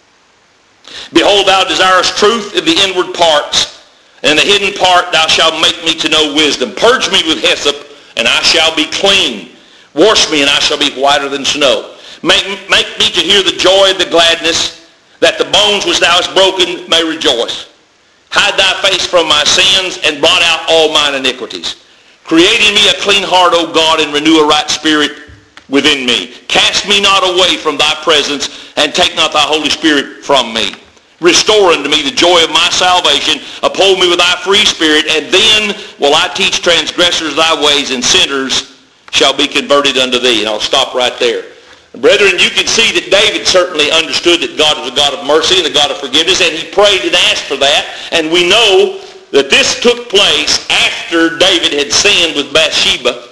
Behold, thou desirest truth in the inward parts, and in the hidden part thou shalt make me to know wisdom. Purge me with hyssop, and I shall be clean. Wash me, and I shall be whiter than snow. Make, make me to hear the joy and the gladness, that the bones which thou hast broken may rejoice. Hide thy face from my sins, and blot out all mine iniquities. Create in me a clean heart, O God, and renew a right spirit within me. Cast me not away from thy presence, and take not thy Holy Spirit from me. Restore unto me the joy of my salvation. Uphold me with thy free spirit, and then will I teach transgressors thy ways, and sinners shall be converted unto thee. And I'll stop right there. Brethren, you can see that David certainly understood that God was a God of mercy and a God of forgiveness, and he prayed and asked for that. And we know that this took place after David had sinned with Bathsheba,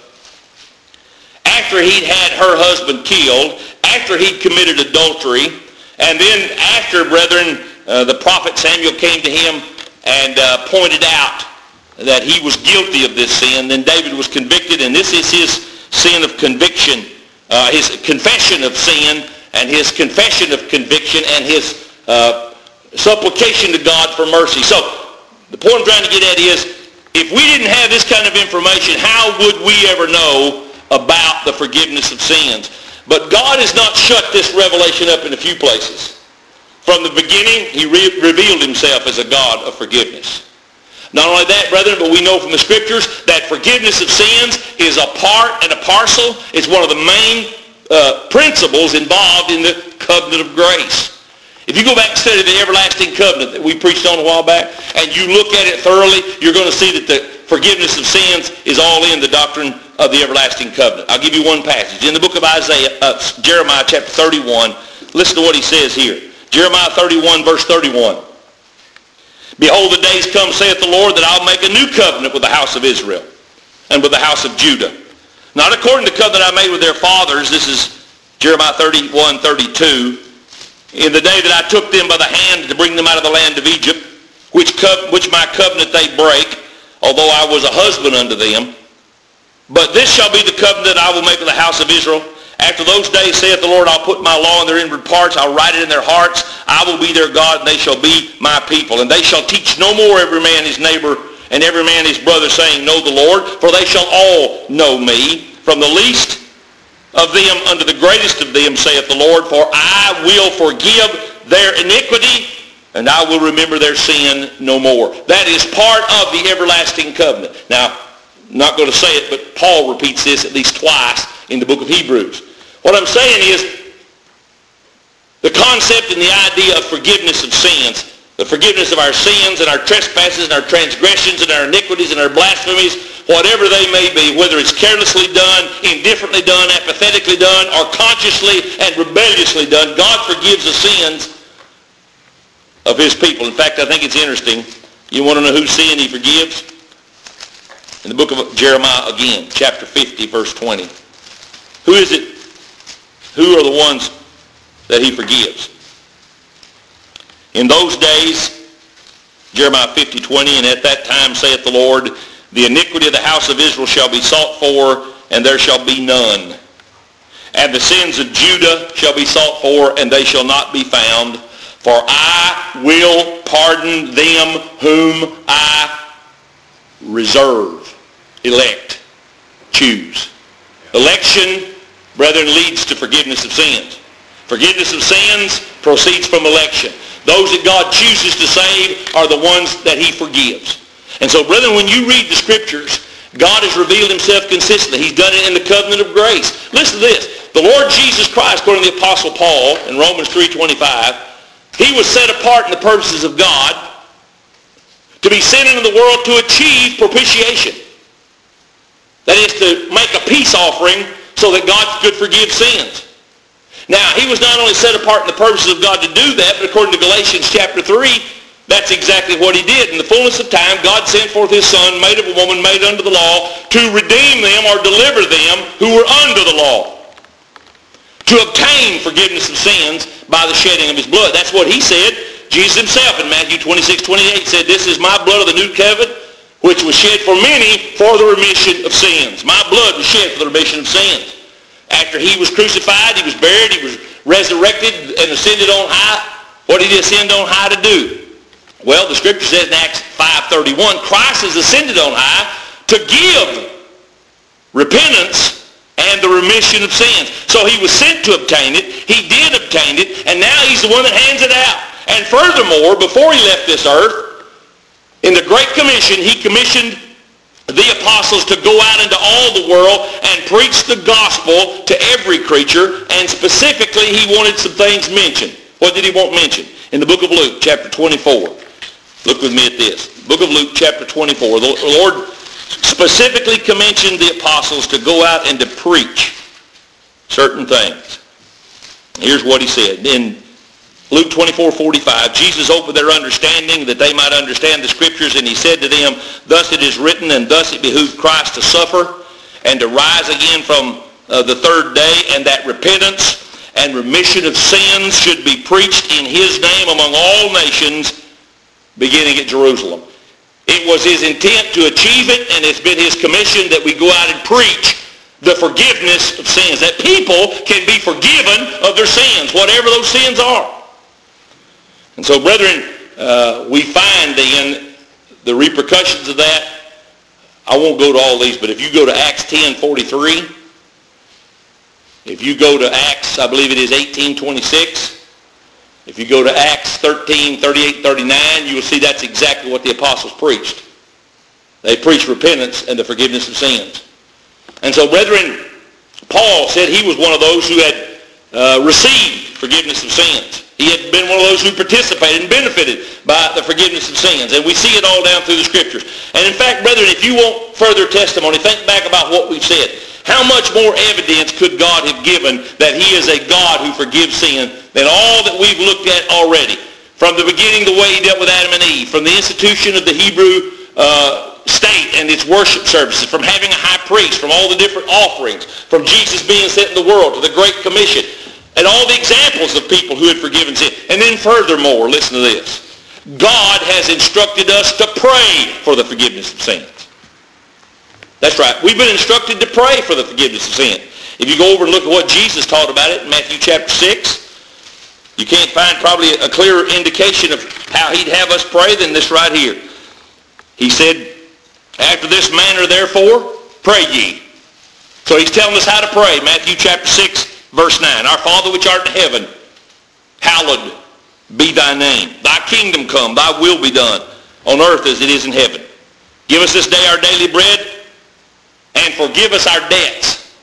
after he'd had her husband killed, after he'd committed adultery, and then after, brethren, uh, the prophet Samuel came to him and uh, pointed out that he was guilty of this sin. Then David was convicted, and this is his sin of conviction. Uh, his confession of sin, and his confession of conviction, and his uh, supplication to God for mercy. So the point I'm trying to get at is, if we didn't have this kind of information, how would we ever know about the forgiveness of sins? But God has not shut this revelation up in a few places. From the beginning, he re- revealed himself as a God of forgiveness. Not only that, brethren, but we know from the Scriptures that forgiveness of sins is a part and a parcel. It's one of the main uh, principles involved in the covenant of grace. If you go back and study the everlasting covenant that we preached on a while back, and you look at it thoroughly, you're going to see that the forgiveness of sins is all in the doctrine of the everlasting covenant. I'll give you one passage. In the book of Isaiah, uh, Jeremiah chapter thirty-one, listen to what he says here. Jeremiah thirty-one, verse thirty-one. Behold, the days come, saith the Lord, that I'll make a new covenant with the house of Israel and with the house of Judah. Not according to the covenant I made with their fathers. This is Jeremiah thirty-one, thirty-two. In the day that I took them by the hand to bring them out of the land of Egypt, which, co- which my covenant they break, although I was a husband unto them. But this shall be the covenant I will make with the house of Israel. After those days, saith the Lord, I'll put my law in their inward parts. I'll write it in their hearts. I will be their God, and they shall be my people. And they shall teach no more every man his neighbor and every man his brother, saying, Know the Lord. For they shall all know me, from the least of them unto the greatest of them, saith the Lord. For I will forgive their iniquity, and I will remember their sin no more. That is part of the everlasting covenant. Now, I'm not going to say it, but Paul repeats this at least twice in the book of Hebrews. What I'm saying is, the concept and the idea of forgiveness of sins, the forgiveness of our sins and our trespasses and our transgressions and our iniquities and our blasphemies, whatever they may be, whether it's carelessly done, indifferently done, apathetically done, or consciously and rebelliously done, God forgives the sins of his people. In fact, I think it's interesting. You want to know whose sin he forgives? In the book of Jeremiah again, chapter fifty, verse twenty. Who is it? Who are the ones that he forgives? In those days, Jeremiah fifty, twenty, and at that time saith the Lord, the iniquity of the house of Israel shall be sought for, and there shall be none. And the sins of Judah shall be sought for, and they shall not be found. For I will pardon them whom I reserve, elect, choose. Election, brethren, leads to forgiveness of sins. Forgiveness of sins proceeds from election. Those that God chooses to save are the ones that he forgives. And so, brethren, when you read the Scriptures, God has revealed himself consistently. He's done it in the covenant of grace. Listen to this. The Lord Jesus Christ, according to the Apostle Paul in Romans three twenty-five, he was set apart in the purposes of God to be sent into the world to achieve propitiation. That is, to make a peace offering so that God could forgive sins. Now, he was not only set apart in the purposes of God to do that, but according to Galatians chapter three, that's exactly what he did. In the fullness of time, God sent forth his Son, made of a woman, made under the law, to redeem them or deliver them who were under the law, to obtain forgiveness of sins by the shedding of his blood. That's what he said. Jesus himself in Matthew twenty-six, twenty-eight said, This is my blood of the new covenant, which was shed for many for the remission of sins. My blood was shed for the remission of sins. After he was crucified, he was buried, he was resurrected and ascended on high. What did he ascend on high to do? Well, the scripture says in Acts five thirty-one, Christ has ascended on high to give repentance and the remission of sins. So he was sent to obtain it. He did obtain it, and now he's the one that hands it out. And furthermore, before he left this earth, in the Great Commission, he commissioned the apostles to go out into all the world and preach the gospel to every creature, and specifically he wanted some things mentioned. What did he want mentioned? In the book of Luke, chapter twenty-four. Look with me at this. Book of Luke, chapter twenty-four. The Lord specifically commissioned the apostles to go out and to preach certain things. Here's what he said. In Luke twenty-four forty-five, Jesus opened their understanding that they might understand the scriptures, and he said to them, thus it is written, and thus it behooved Christ to suffer and to rise again from uh, the third day, and that repentance and remission of sins should be preached in his name among all nations, beginning at Jerusalem. It was his intent to achieve it, and it's been his commission that we go out and preach the forgiveness of sins, that people can be forgiven of their sins, whatever those sins are. And so, brethren, uh, we find then the repercussions of that. I won't go to all these, but if you go to Acts ten forty-three, if you go to Acts, I believe it is eighteen twenty-six, if you go to Acts thirteen thirty-eight thirty-nine, you will see that's exactly what the apostles preached. They preached repentance and the forgiveness of sins. And so, brethren, Paul said he was one of those who had uh, received forgiveness of sins. He had been one of those who participated and benefited by the forgiveness of sins. And we see it all down through the scriptures. And in fact, brethren, if you want further testimony, think back about what we've said. How much more evidence could God have given that he is a God who forgives sin than all that we've looked at already? From the beginning, the way he dealt with Adam and Eve, from the institution of the Hebrew uh, state and its worship services, from having a high priest, from all the different offerings, from Jesus being sent in the world to the Great Commission, and all the examples of people who had forgiven sin. And then furthermore, listen to this. God has instructed us to pray for the forgiveness of sins. That's right. We've been instructed to pray for the forgiveness of sin. If you go over and look at what Jesus taught about it in Matthew chapter six, you can't find probably a clearer indication of how he'd have us pray than this right here. He said, after this manner, therefore, pray ye. So he's telling us how to pray. Matthew chapter six, verse nine. Our Father which art in heaven, hallowed be thy name. Thy kingdom come, thy will be done on earth as it is in heaven. Give us this day our daily bread, and forgive us our debts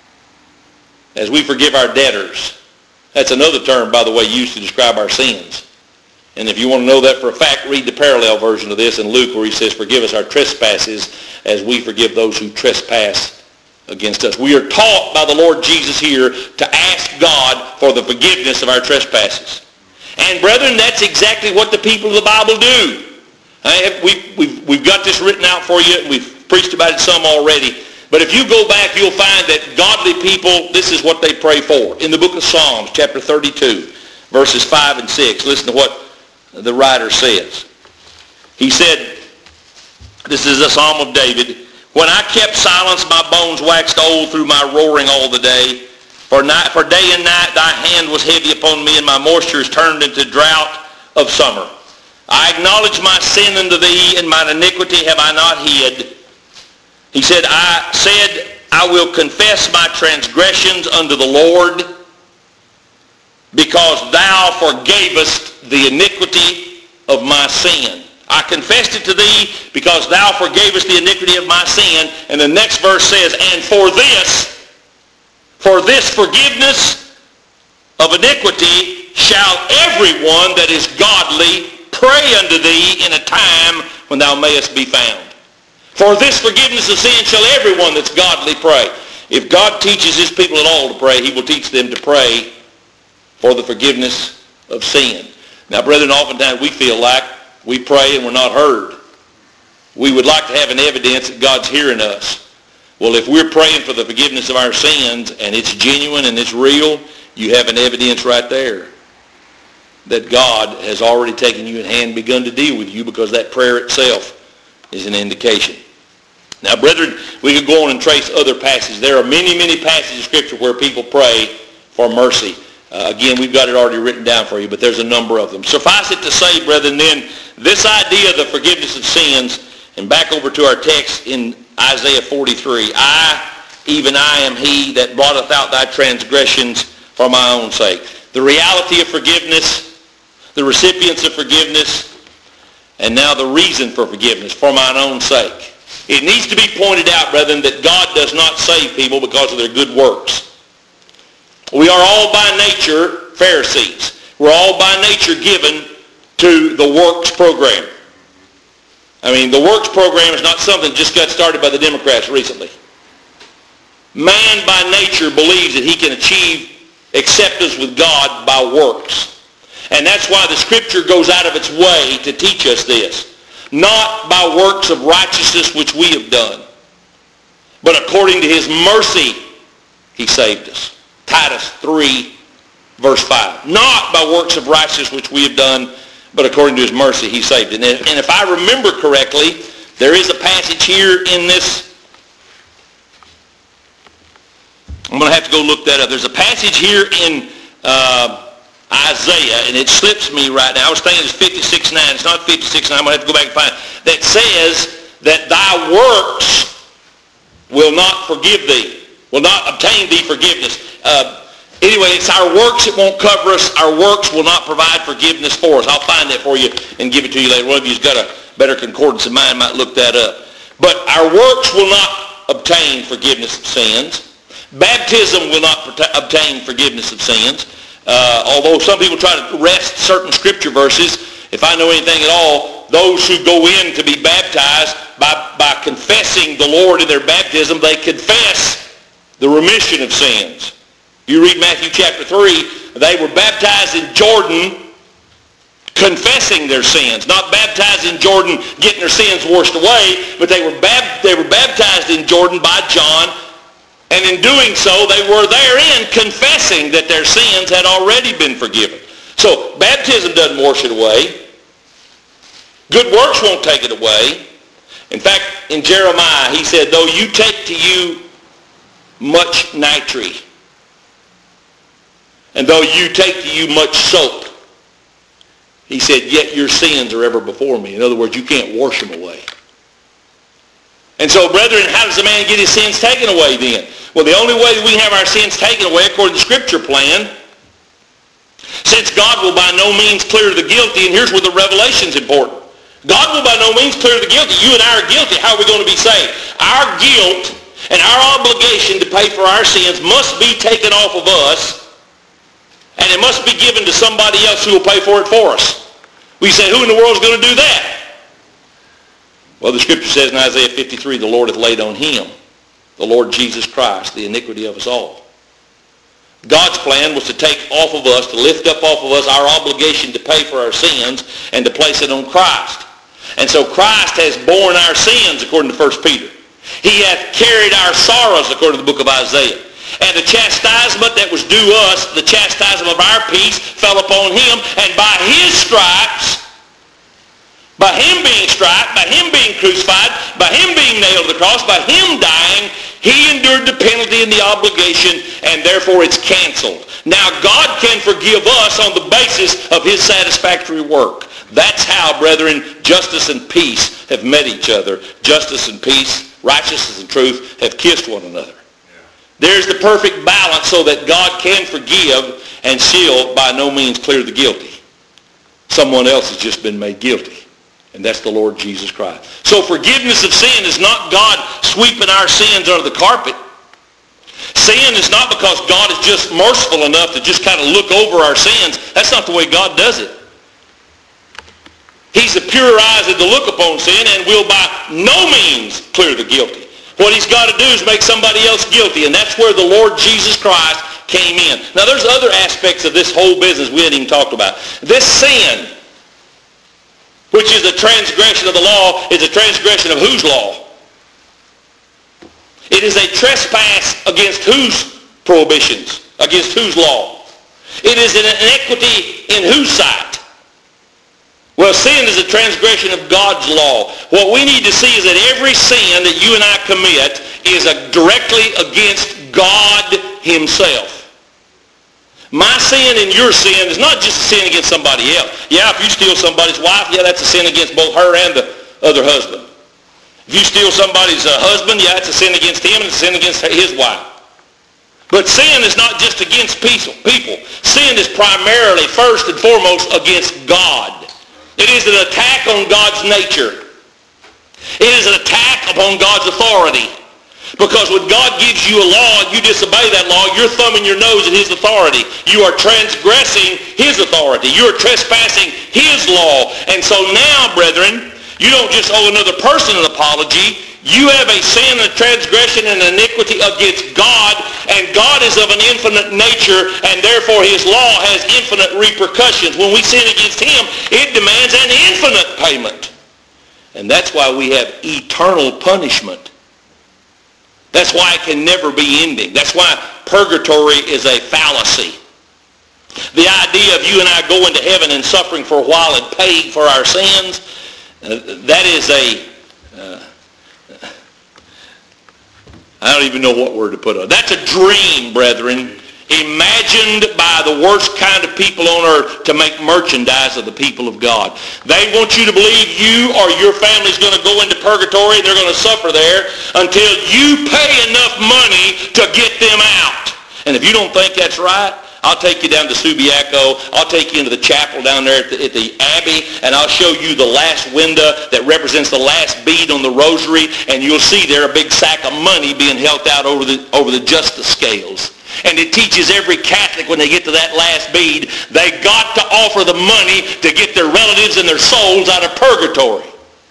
as we forgive our debtors. That's another term, by the way, used to describe our sins. And if you want to know that for a fact, read the parallel version of this in Luke where he says, forgive us our trespasses as we forgive those who trespass against us. We are taught by the Lord Jesus here to ask God for the forgiveness of our trespasses. And brethren, that's exactly what the people of the Bible do. Have, we, we've, we've got this written out for you. We've preached about it some already. But if you go back, you'll find that godly people, this is what they pray for. In the book of Psalms, chapter thirty-two, verses five and six, listen to what the writer says. He said, this is a Psalm of David, when I kept silence, my bones waxed old through my roaring all the day. For, night, for day and night thy hand was heavy upon me, and my moisture is turned into drought of summer. I acknowledge my sin unto thee, and mine iniquity have I not hid. He said, I said, I will confess my transgressions unto the Lord, because thou forgavest the iniquity of my sin. I confessed it to thee because thou forgavest the iniquity of my sin. And the next verse says, and for this, for this forgiveness of iniquity shall everyone that is godly pray unto thee in a time when thou mayest be found. For this forgiveness of sin shall everyone that's godly pray. If God teaches his people at all to pray, he will teach them to pray for the forgiveness of sin. Now, brethren, oftentimes we feel like we pray and we're not heard. We would like to have an evidence that God's hearing us. Well, if we're praying for the forgiveness of our sins and it's genuine and it's real, you have an evidence right there that God has already taken you in hand and begun to deal with you, because that prayer itself is an indication. Now, brethren, we could go on and trace other passages. There are many, many passages of Scripture where people pray for mercy. Uh, again, we've got it already written down for you, but there's a number of them. Suffice it to say, brethren, then, this idea of the forgiveness of sins, and back over to our text in Isaiah forty-three, I, even I am he that blotteth out thy transgressions for my own sake. The reality of forgiveness, the recipients of forgiveness, and now the reason for forgiveness, for mine own sake. It needs to be pointed out, brethren, that God does not save people because of their good works. We are all by nature Pharisees. We're all by nature given to the works program. I mean, the works program is not something that just got started by the Democrats recently. Man by nature believes that he can achieve acceptance with God by works. And that's why the Scripture goes out of its way to teach us this. Not by works of righteousness which we have done, but according to his mercy he saved us. Titus three, verse five. Not by works of righteousness which we have done, but according to his mercy he saved us. And if I remember correctly, there is a passage here in this. I'm going to have to go look that up. There's a passage here in uh, Isaiah, and it slips me right now. I was thinking it's fifty-six nine. It's not fifty-six nine. I'm going to have to go back and find it. That says that thy works will not forgive thee, will not obtain thee forgiveness. Uh, anyway, it's our works that won't cover us. Our works will not provide forgiveness for us. I'll find that for you and give it to you later. One of you's got a better concordance than mine, might look that up. But our works will not obtain forgiveness of sins. Baptism will not obtain forgiveness of sins. Uh, although some people try to wrest certain scripture verses, if I know anything at all, those who go in to be baptized by, by confessing the Lord in their baptism, they confess the remission of sins. You read Matthew chapter three, they were baptized in Jordan confessing their sins. Not baptized in Jordan getting their sins washed away, but they were, bab- they were baptized in Jordan by John. And in doing so, they were therein confessing that their sins had already been forgiven. So baptism doesn't wash it away. Good works won't take it away. In fact, in Jeremiah, he said, though you take to you much nitre, and though you take to you much soap, he said, yet your sins are ever before me. In other words, you can't wash them away. And so, brethren, how does a man get his sins taken away then? Well, the only way that we have our sins taken away according to the Scripture plan, since God will by no means clear the guilty, and here's where the revelation's important. God will by no means clear the guilty. You and I are guilty. How are we going to be saved? Our guilt and our obligation to pay for our sins must be taken off of us, and it must be given to somebody else who will pay for it for us. We say, who in the world is going to do that? Well, the Scripture says in Isaiah fifty-three, the Lord hath laid on him, the Lord Jesus Christ, the iniquity of us all. God's plan was to take off of us, to lift up off of us our obligation to pay for our sins and to place it on Christ. And so Christ has borne our sins, according to First Peter. He hath carried our sorrows, according to the book of Isaiah. And the chastisement that was due us, the chastisement of our peace, fell upon him. And by his stripes, by him being striped, by him being crucified, by him being nailed to the cross, by him dying, he endured the penalty and the obligation, and therefore it's canceled. Now God can forgive us on the basis of his satisfactory work. That's how, brethren, justice and peace have met each other. Justice and peace, righteousness and truth have kissed one another. There's the perfect balance so that God can forgive and still by no means clear the guilty. Someone else has just been made guilty. And that's the Lord Jesus Christ. So forgiveness of sin is not God sweeping our sins under the carpet. Sin is not because God is just merciful enough to just kind of look over our sins. That's not the way God does it. He's the pure eyes that look upon sin and will by no means clear the guilty. What he's got to do is make somebody else guilty, and that's where the Lord Jesus Christ came in. Now there's other aspects of this whole business we hadn't even talked about. This sin, which is a transgression of the law, is a transgression of whose law? It is a trespass against whose prohibitions? Against whose law? It is an iniquity in whose sight? Well, sin is a transgression of God's law. What we need to see is that every sin that you and I commit is a, directly against God himself. My sin and your sin is not just a sin against somebody else. Yeah, if you steal somebody's wife, yeah, that's a sin against both her and the other husband. If you steal somebody's uh, husband, yeah, it's a sin against him and it's a sin against his wife. But sin is not just against people. Sin is primarily, first and foremost, against God. It is an attack on God's nature. It is an attack upon God's authority. Because when God gives you a law and you disobey that law, you're thumbing your nose at his authority. You are transgressing his authority. You are trespassing his law. And so now, brethren, you don't just owe another person an apology. You have a sin, a transgression, and iniquity against God, and God is of an infinite nature, and therefore his law has infinite repercussions. When we sin against him, it demands an infinite payment. And that's why we have eternal punishment. That's why it can never be ending. That's why purgatory is a fallacy. The idea of you and I going to heaven and suffering for a while and paying for our sins, uh, that is a... Uh, I don't even know what word to put on. That's a dream, brethren, imagined by the worst kind of people on earth to make merchandise of the people of God. They want you to believe you or your family's going to go into purgatory and they're going to suffer there until you pay enough money to get them out. And if you don't think that's right, I'll take you down to Subiaco. I'll take you into the chapel down there at the, at the Abbey, and I'll show you the last window that represents the last bead on the rosary, and you'll see there a big sack of money being held out over the, over the justice scales. And it teaches every Catholic when they get to that last bead, they got to offer the money to get their relatives and their souls out of purgatory.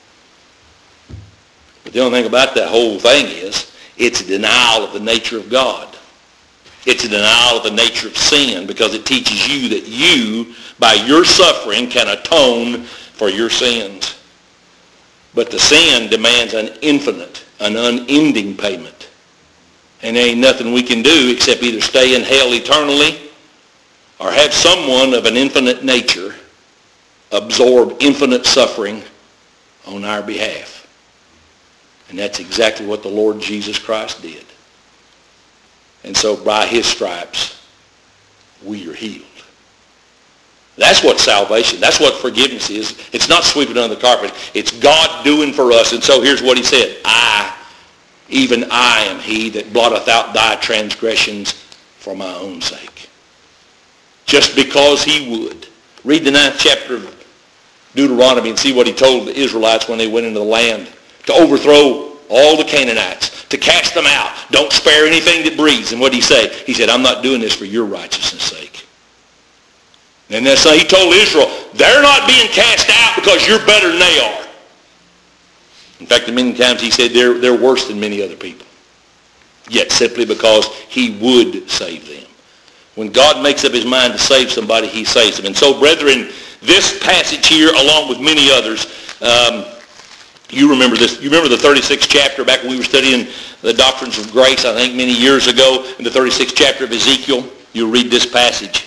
But the only thing about that whole thing is, it's a denial of the nature of God. It's a denial of the nature of sin, because it teaches you that you, by your suffering, can atone for your sins. But the sin demands an infinite, an unending payment. And there ain't nothing we can do except either stay in hell eternally or have someone of an infinite nature absorb infinite suffering on our behalf. And that's exactly what the Lord Jesus Christ did. And so by his stripes, we are healed. That's what salvation, that's what forgiveness is. It's not sweeping under the carpet. It's God doing for us. And so here's what he said. I, even I am he that blotteth out thy transgressions for my own sake. Just because he would. Read the ninth chapter of Deuteronomy and see what he told the Israelites when they went into the land to overthrow all the Canaanites, to cast them out. Don't spare anything that breathes. And what did he say? He said, I'm not doing this for your righteousness' sake. And then so he told Israel, they're not being cast out because you're better than they are. In fact, many times he said they're, they're worse than many other people. Yet simply because he would save them. When God makes up his mind to save somebody, he saves them. And so, brethren, this passage here, along with many others, um, You remember this. You remember the thirty-sixth chapter back when we were studying the doctrines of grace, I think, many years ago, in the thirty-sixth chapter of Ezekiel. You'll read this passage.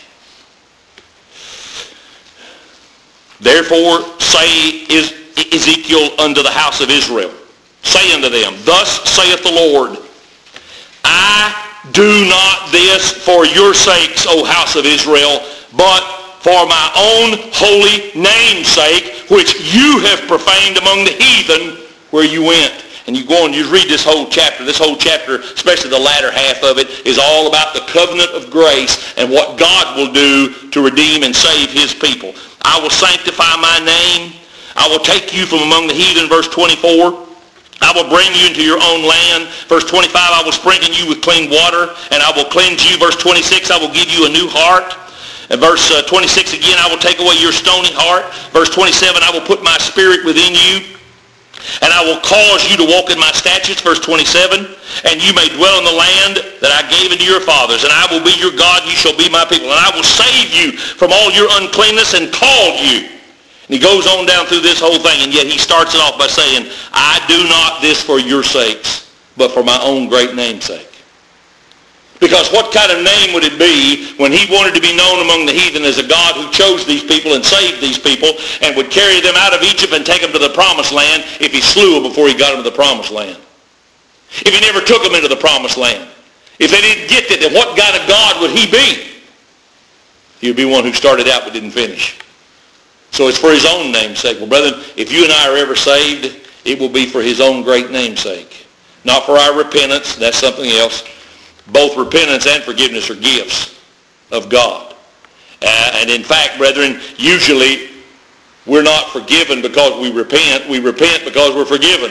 Therefore say is Ezekiel unto the house of Israel, say unto them, thus saith the Lord, I do not this for your sakes, O house of Israel, but for my own holy name's sake, which you have profaned among the heathen where you went. And you go and you read this whole chapter. This whole chapter, especially the latter half of it, is all about the covenant of grace and what God will do to redeem and save his people. I will sanctify my name. I will take you from among the heathen, verse twenty-four. I will bring you into your own land. Verse twenty-five, I will sprinkle you with clean water, and I will cleanse you. Verse twenty-six, I will give you a new heart. And verse uh, twenty-six again, I will take away your stony heart. Verse twenty-seven, I will put my spirit within you, and I will cause you to walk in my statutes. Verse twenty-seven, and you may dwell in the land that I gave unto your fathers, and I will be your God, you shall be my people, and I will save you from all your uncleanness and called you. And he goes on down through this whole thing, and yet he starts it off by saying, I do not this for your sakes, but for my own great name's sake. Because what kind of name would it be when he wanted to be known among the heathen as a God who chose these people and saved these people and would carry them out of Egypt and take them to the promised land if he slew them before he got them to the promised land? If he never took them into the promised land? If they didn't get it, then what kind of God would he be? He would be one who started out but didn't finish. So it's for his own name's sake. Well, brethren, if you and I are ever saved, it will be for his own great name's sake. Not for our repentance. That's something else. Both repentance and forgiveness are gifts of God. Uh, and in fact, brethren, usually we're not forgiven because we repent. We repent because we're forgiven.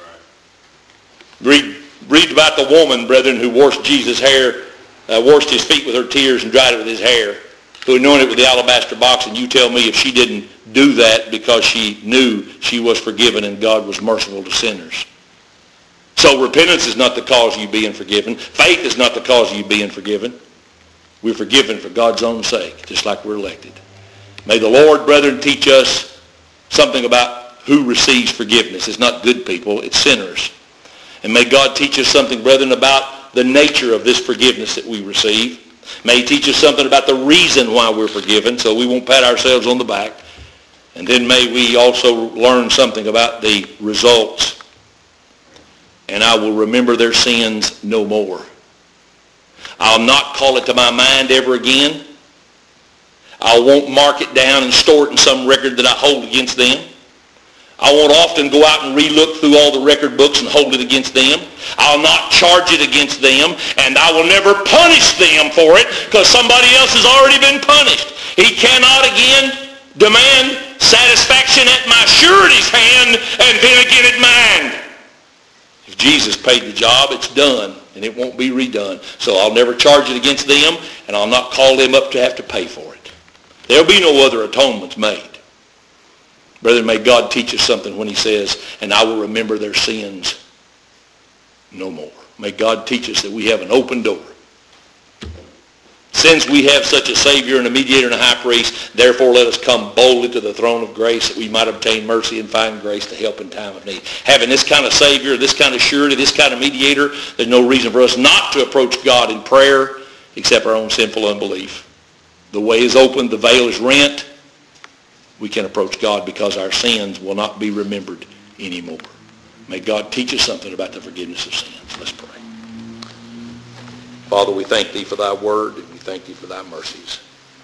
Read, read about the woman, brethren, who washed Jesus' hair, uh, washed his feet with her tears and dried it with his hair, who anointed it with the alabaster box, and you tell me if she didn't do that because she knew she was forgiven and God was merciful to sinners. So repentance is not the cause of you being forgiven. Faith is not the cause of you being forgiven. We're forgiven for God's own sake, just like we're elected. May the Lord, brethren, teach us something about who receives forgiveness. It's not good people, it's sinners. And may God teach us something, brethren, about the nature of this forgiveness that we receive. May he teach us something about the reason why we're forgiven, so we won't pat ourselves on the back. And then may we also learn something about the results. And I will remember their sins no more. I'll not call it to my mind ever again. I won't mark it down and store it in some record that I hold against them. I won't often go out and re-look through all the record books and hold it against them. I'll not charge it against them, and I will never punish them for it because somebody else has already been punished. He cannot again demand satisfaction at my surety's hand and then again at mine. If Jesus paid the job, it's done, and it won't be redone. So I'll never charge it against them, and I'll not call them up to have to pay for it. There'll be no other atonements made. Brethren, may God teach us something when he says, and I will remember their sins no more. May God teach us that we have an open door. Since we have such a Savior and a mediator and a high priest, therefore let us come boldly to the throne of grace that we might obtain mercy and find grace to help in time of need. Having this kind of Savior, this kind of surety, this kind of mediator, there's no reason for us not to approach God in prayer except our own sinful unbelief. The way is open, the veil is rent. We can approach God because our sins will not be remembered anymore. May God teach us something about the forgiveness of sins. Let's pray. Father, we thank thee for thy word, and we thank thee for thy mercies.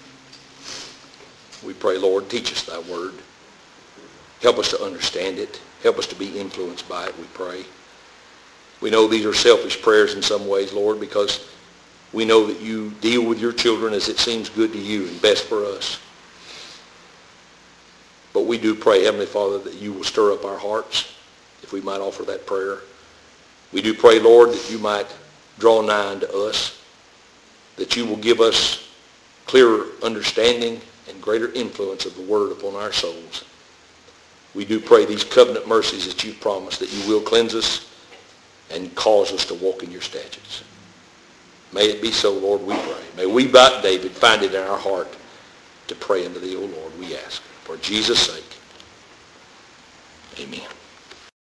We pray, Lord, teach us thy word. Help us to understand it. Help us to be influenced by it, we pray. We know these are selfish prayers in some ways, Lord, because we know that you deal with your children as it seems good to you and best for us. But we do pray, Heavenly Father, that you will stir up our hearts, if we might offer that prayer. We do pray, Lord, that you might draw nigh unto us, that you will give us clearer understanding and greater influence of the word upon our souls. We do pray these covenant mercies that you've promised, that you will cleanse us and cause us to walk in your statutes. May it be so, Lord, we pray. May we, like David, find it in our heart to pray unto thee, O Lord, we ask. For Jesus' sake.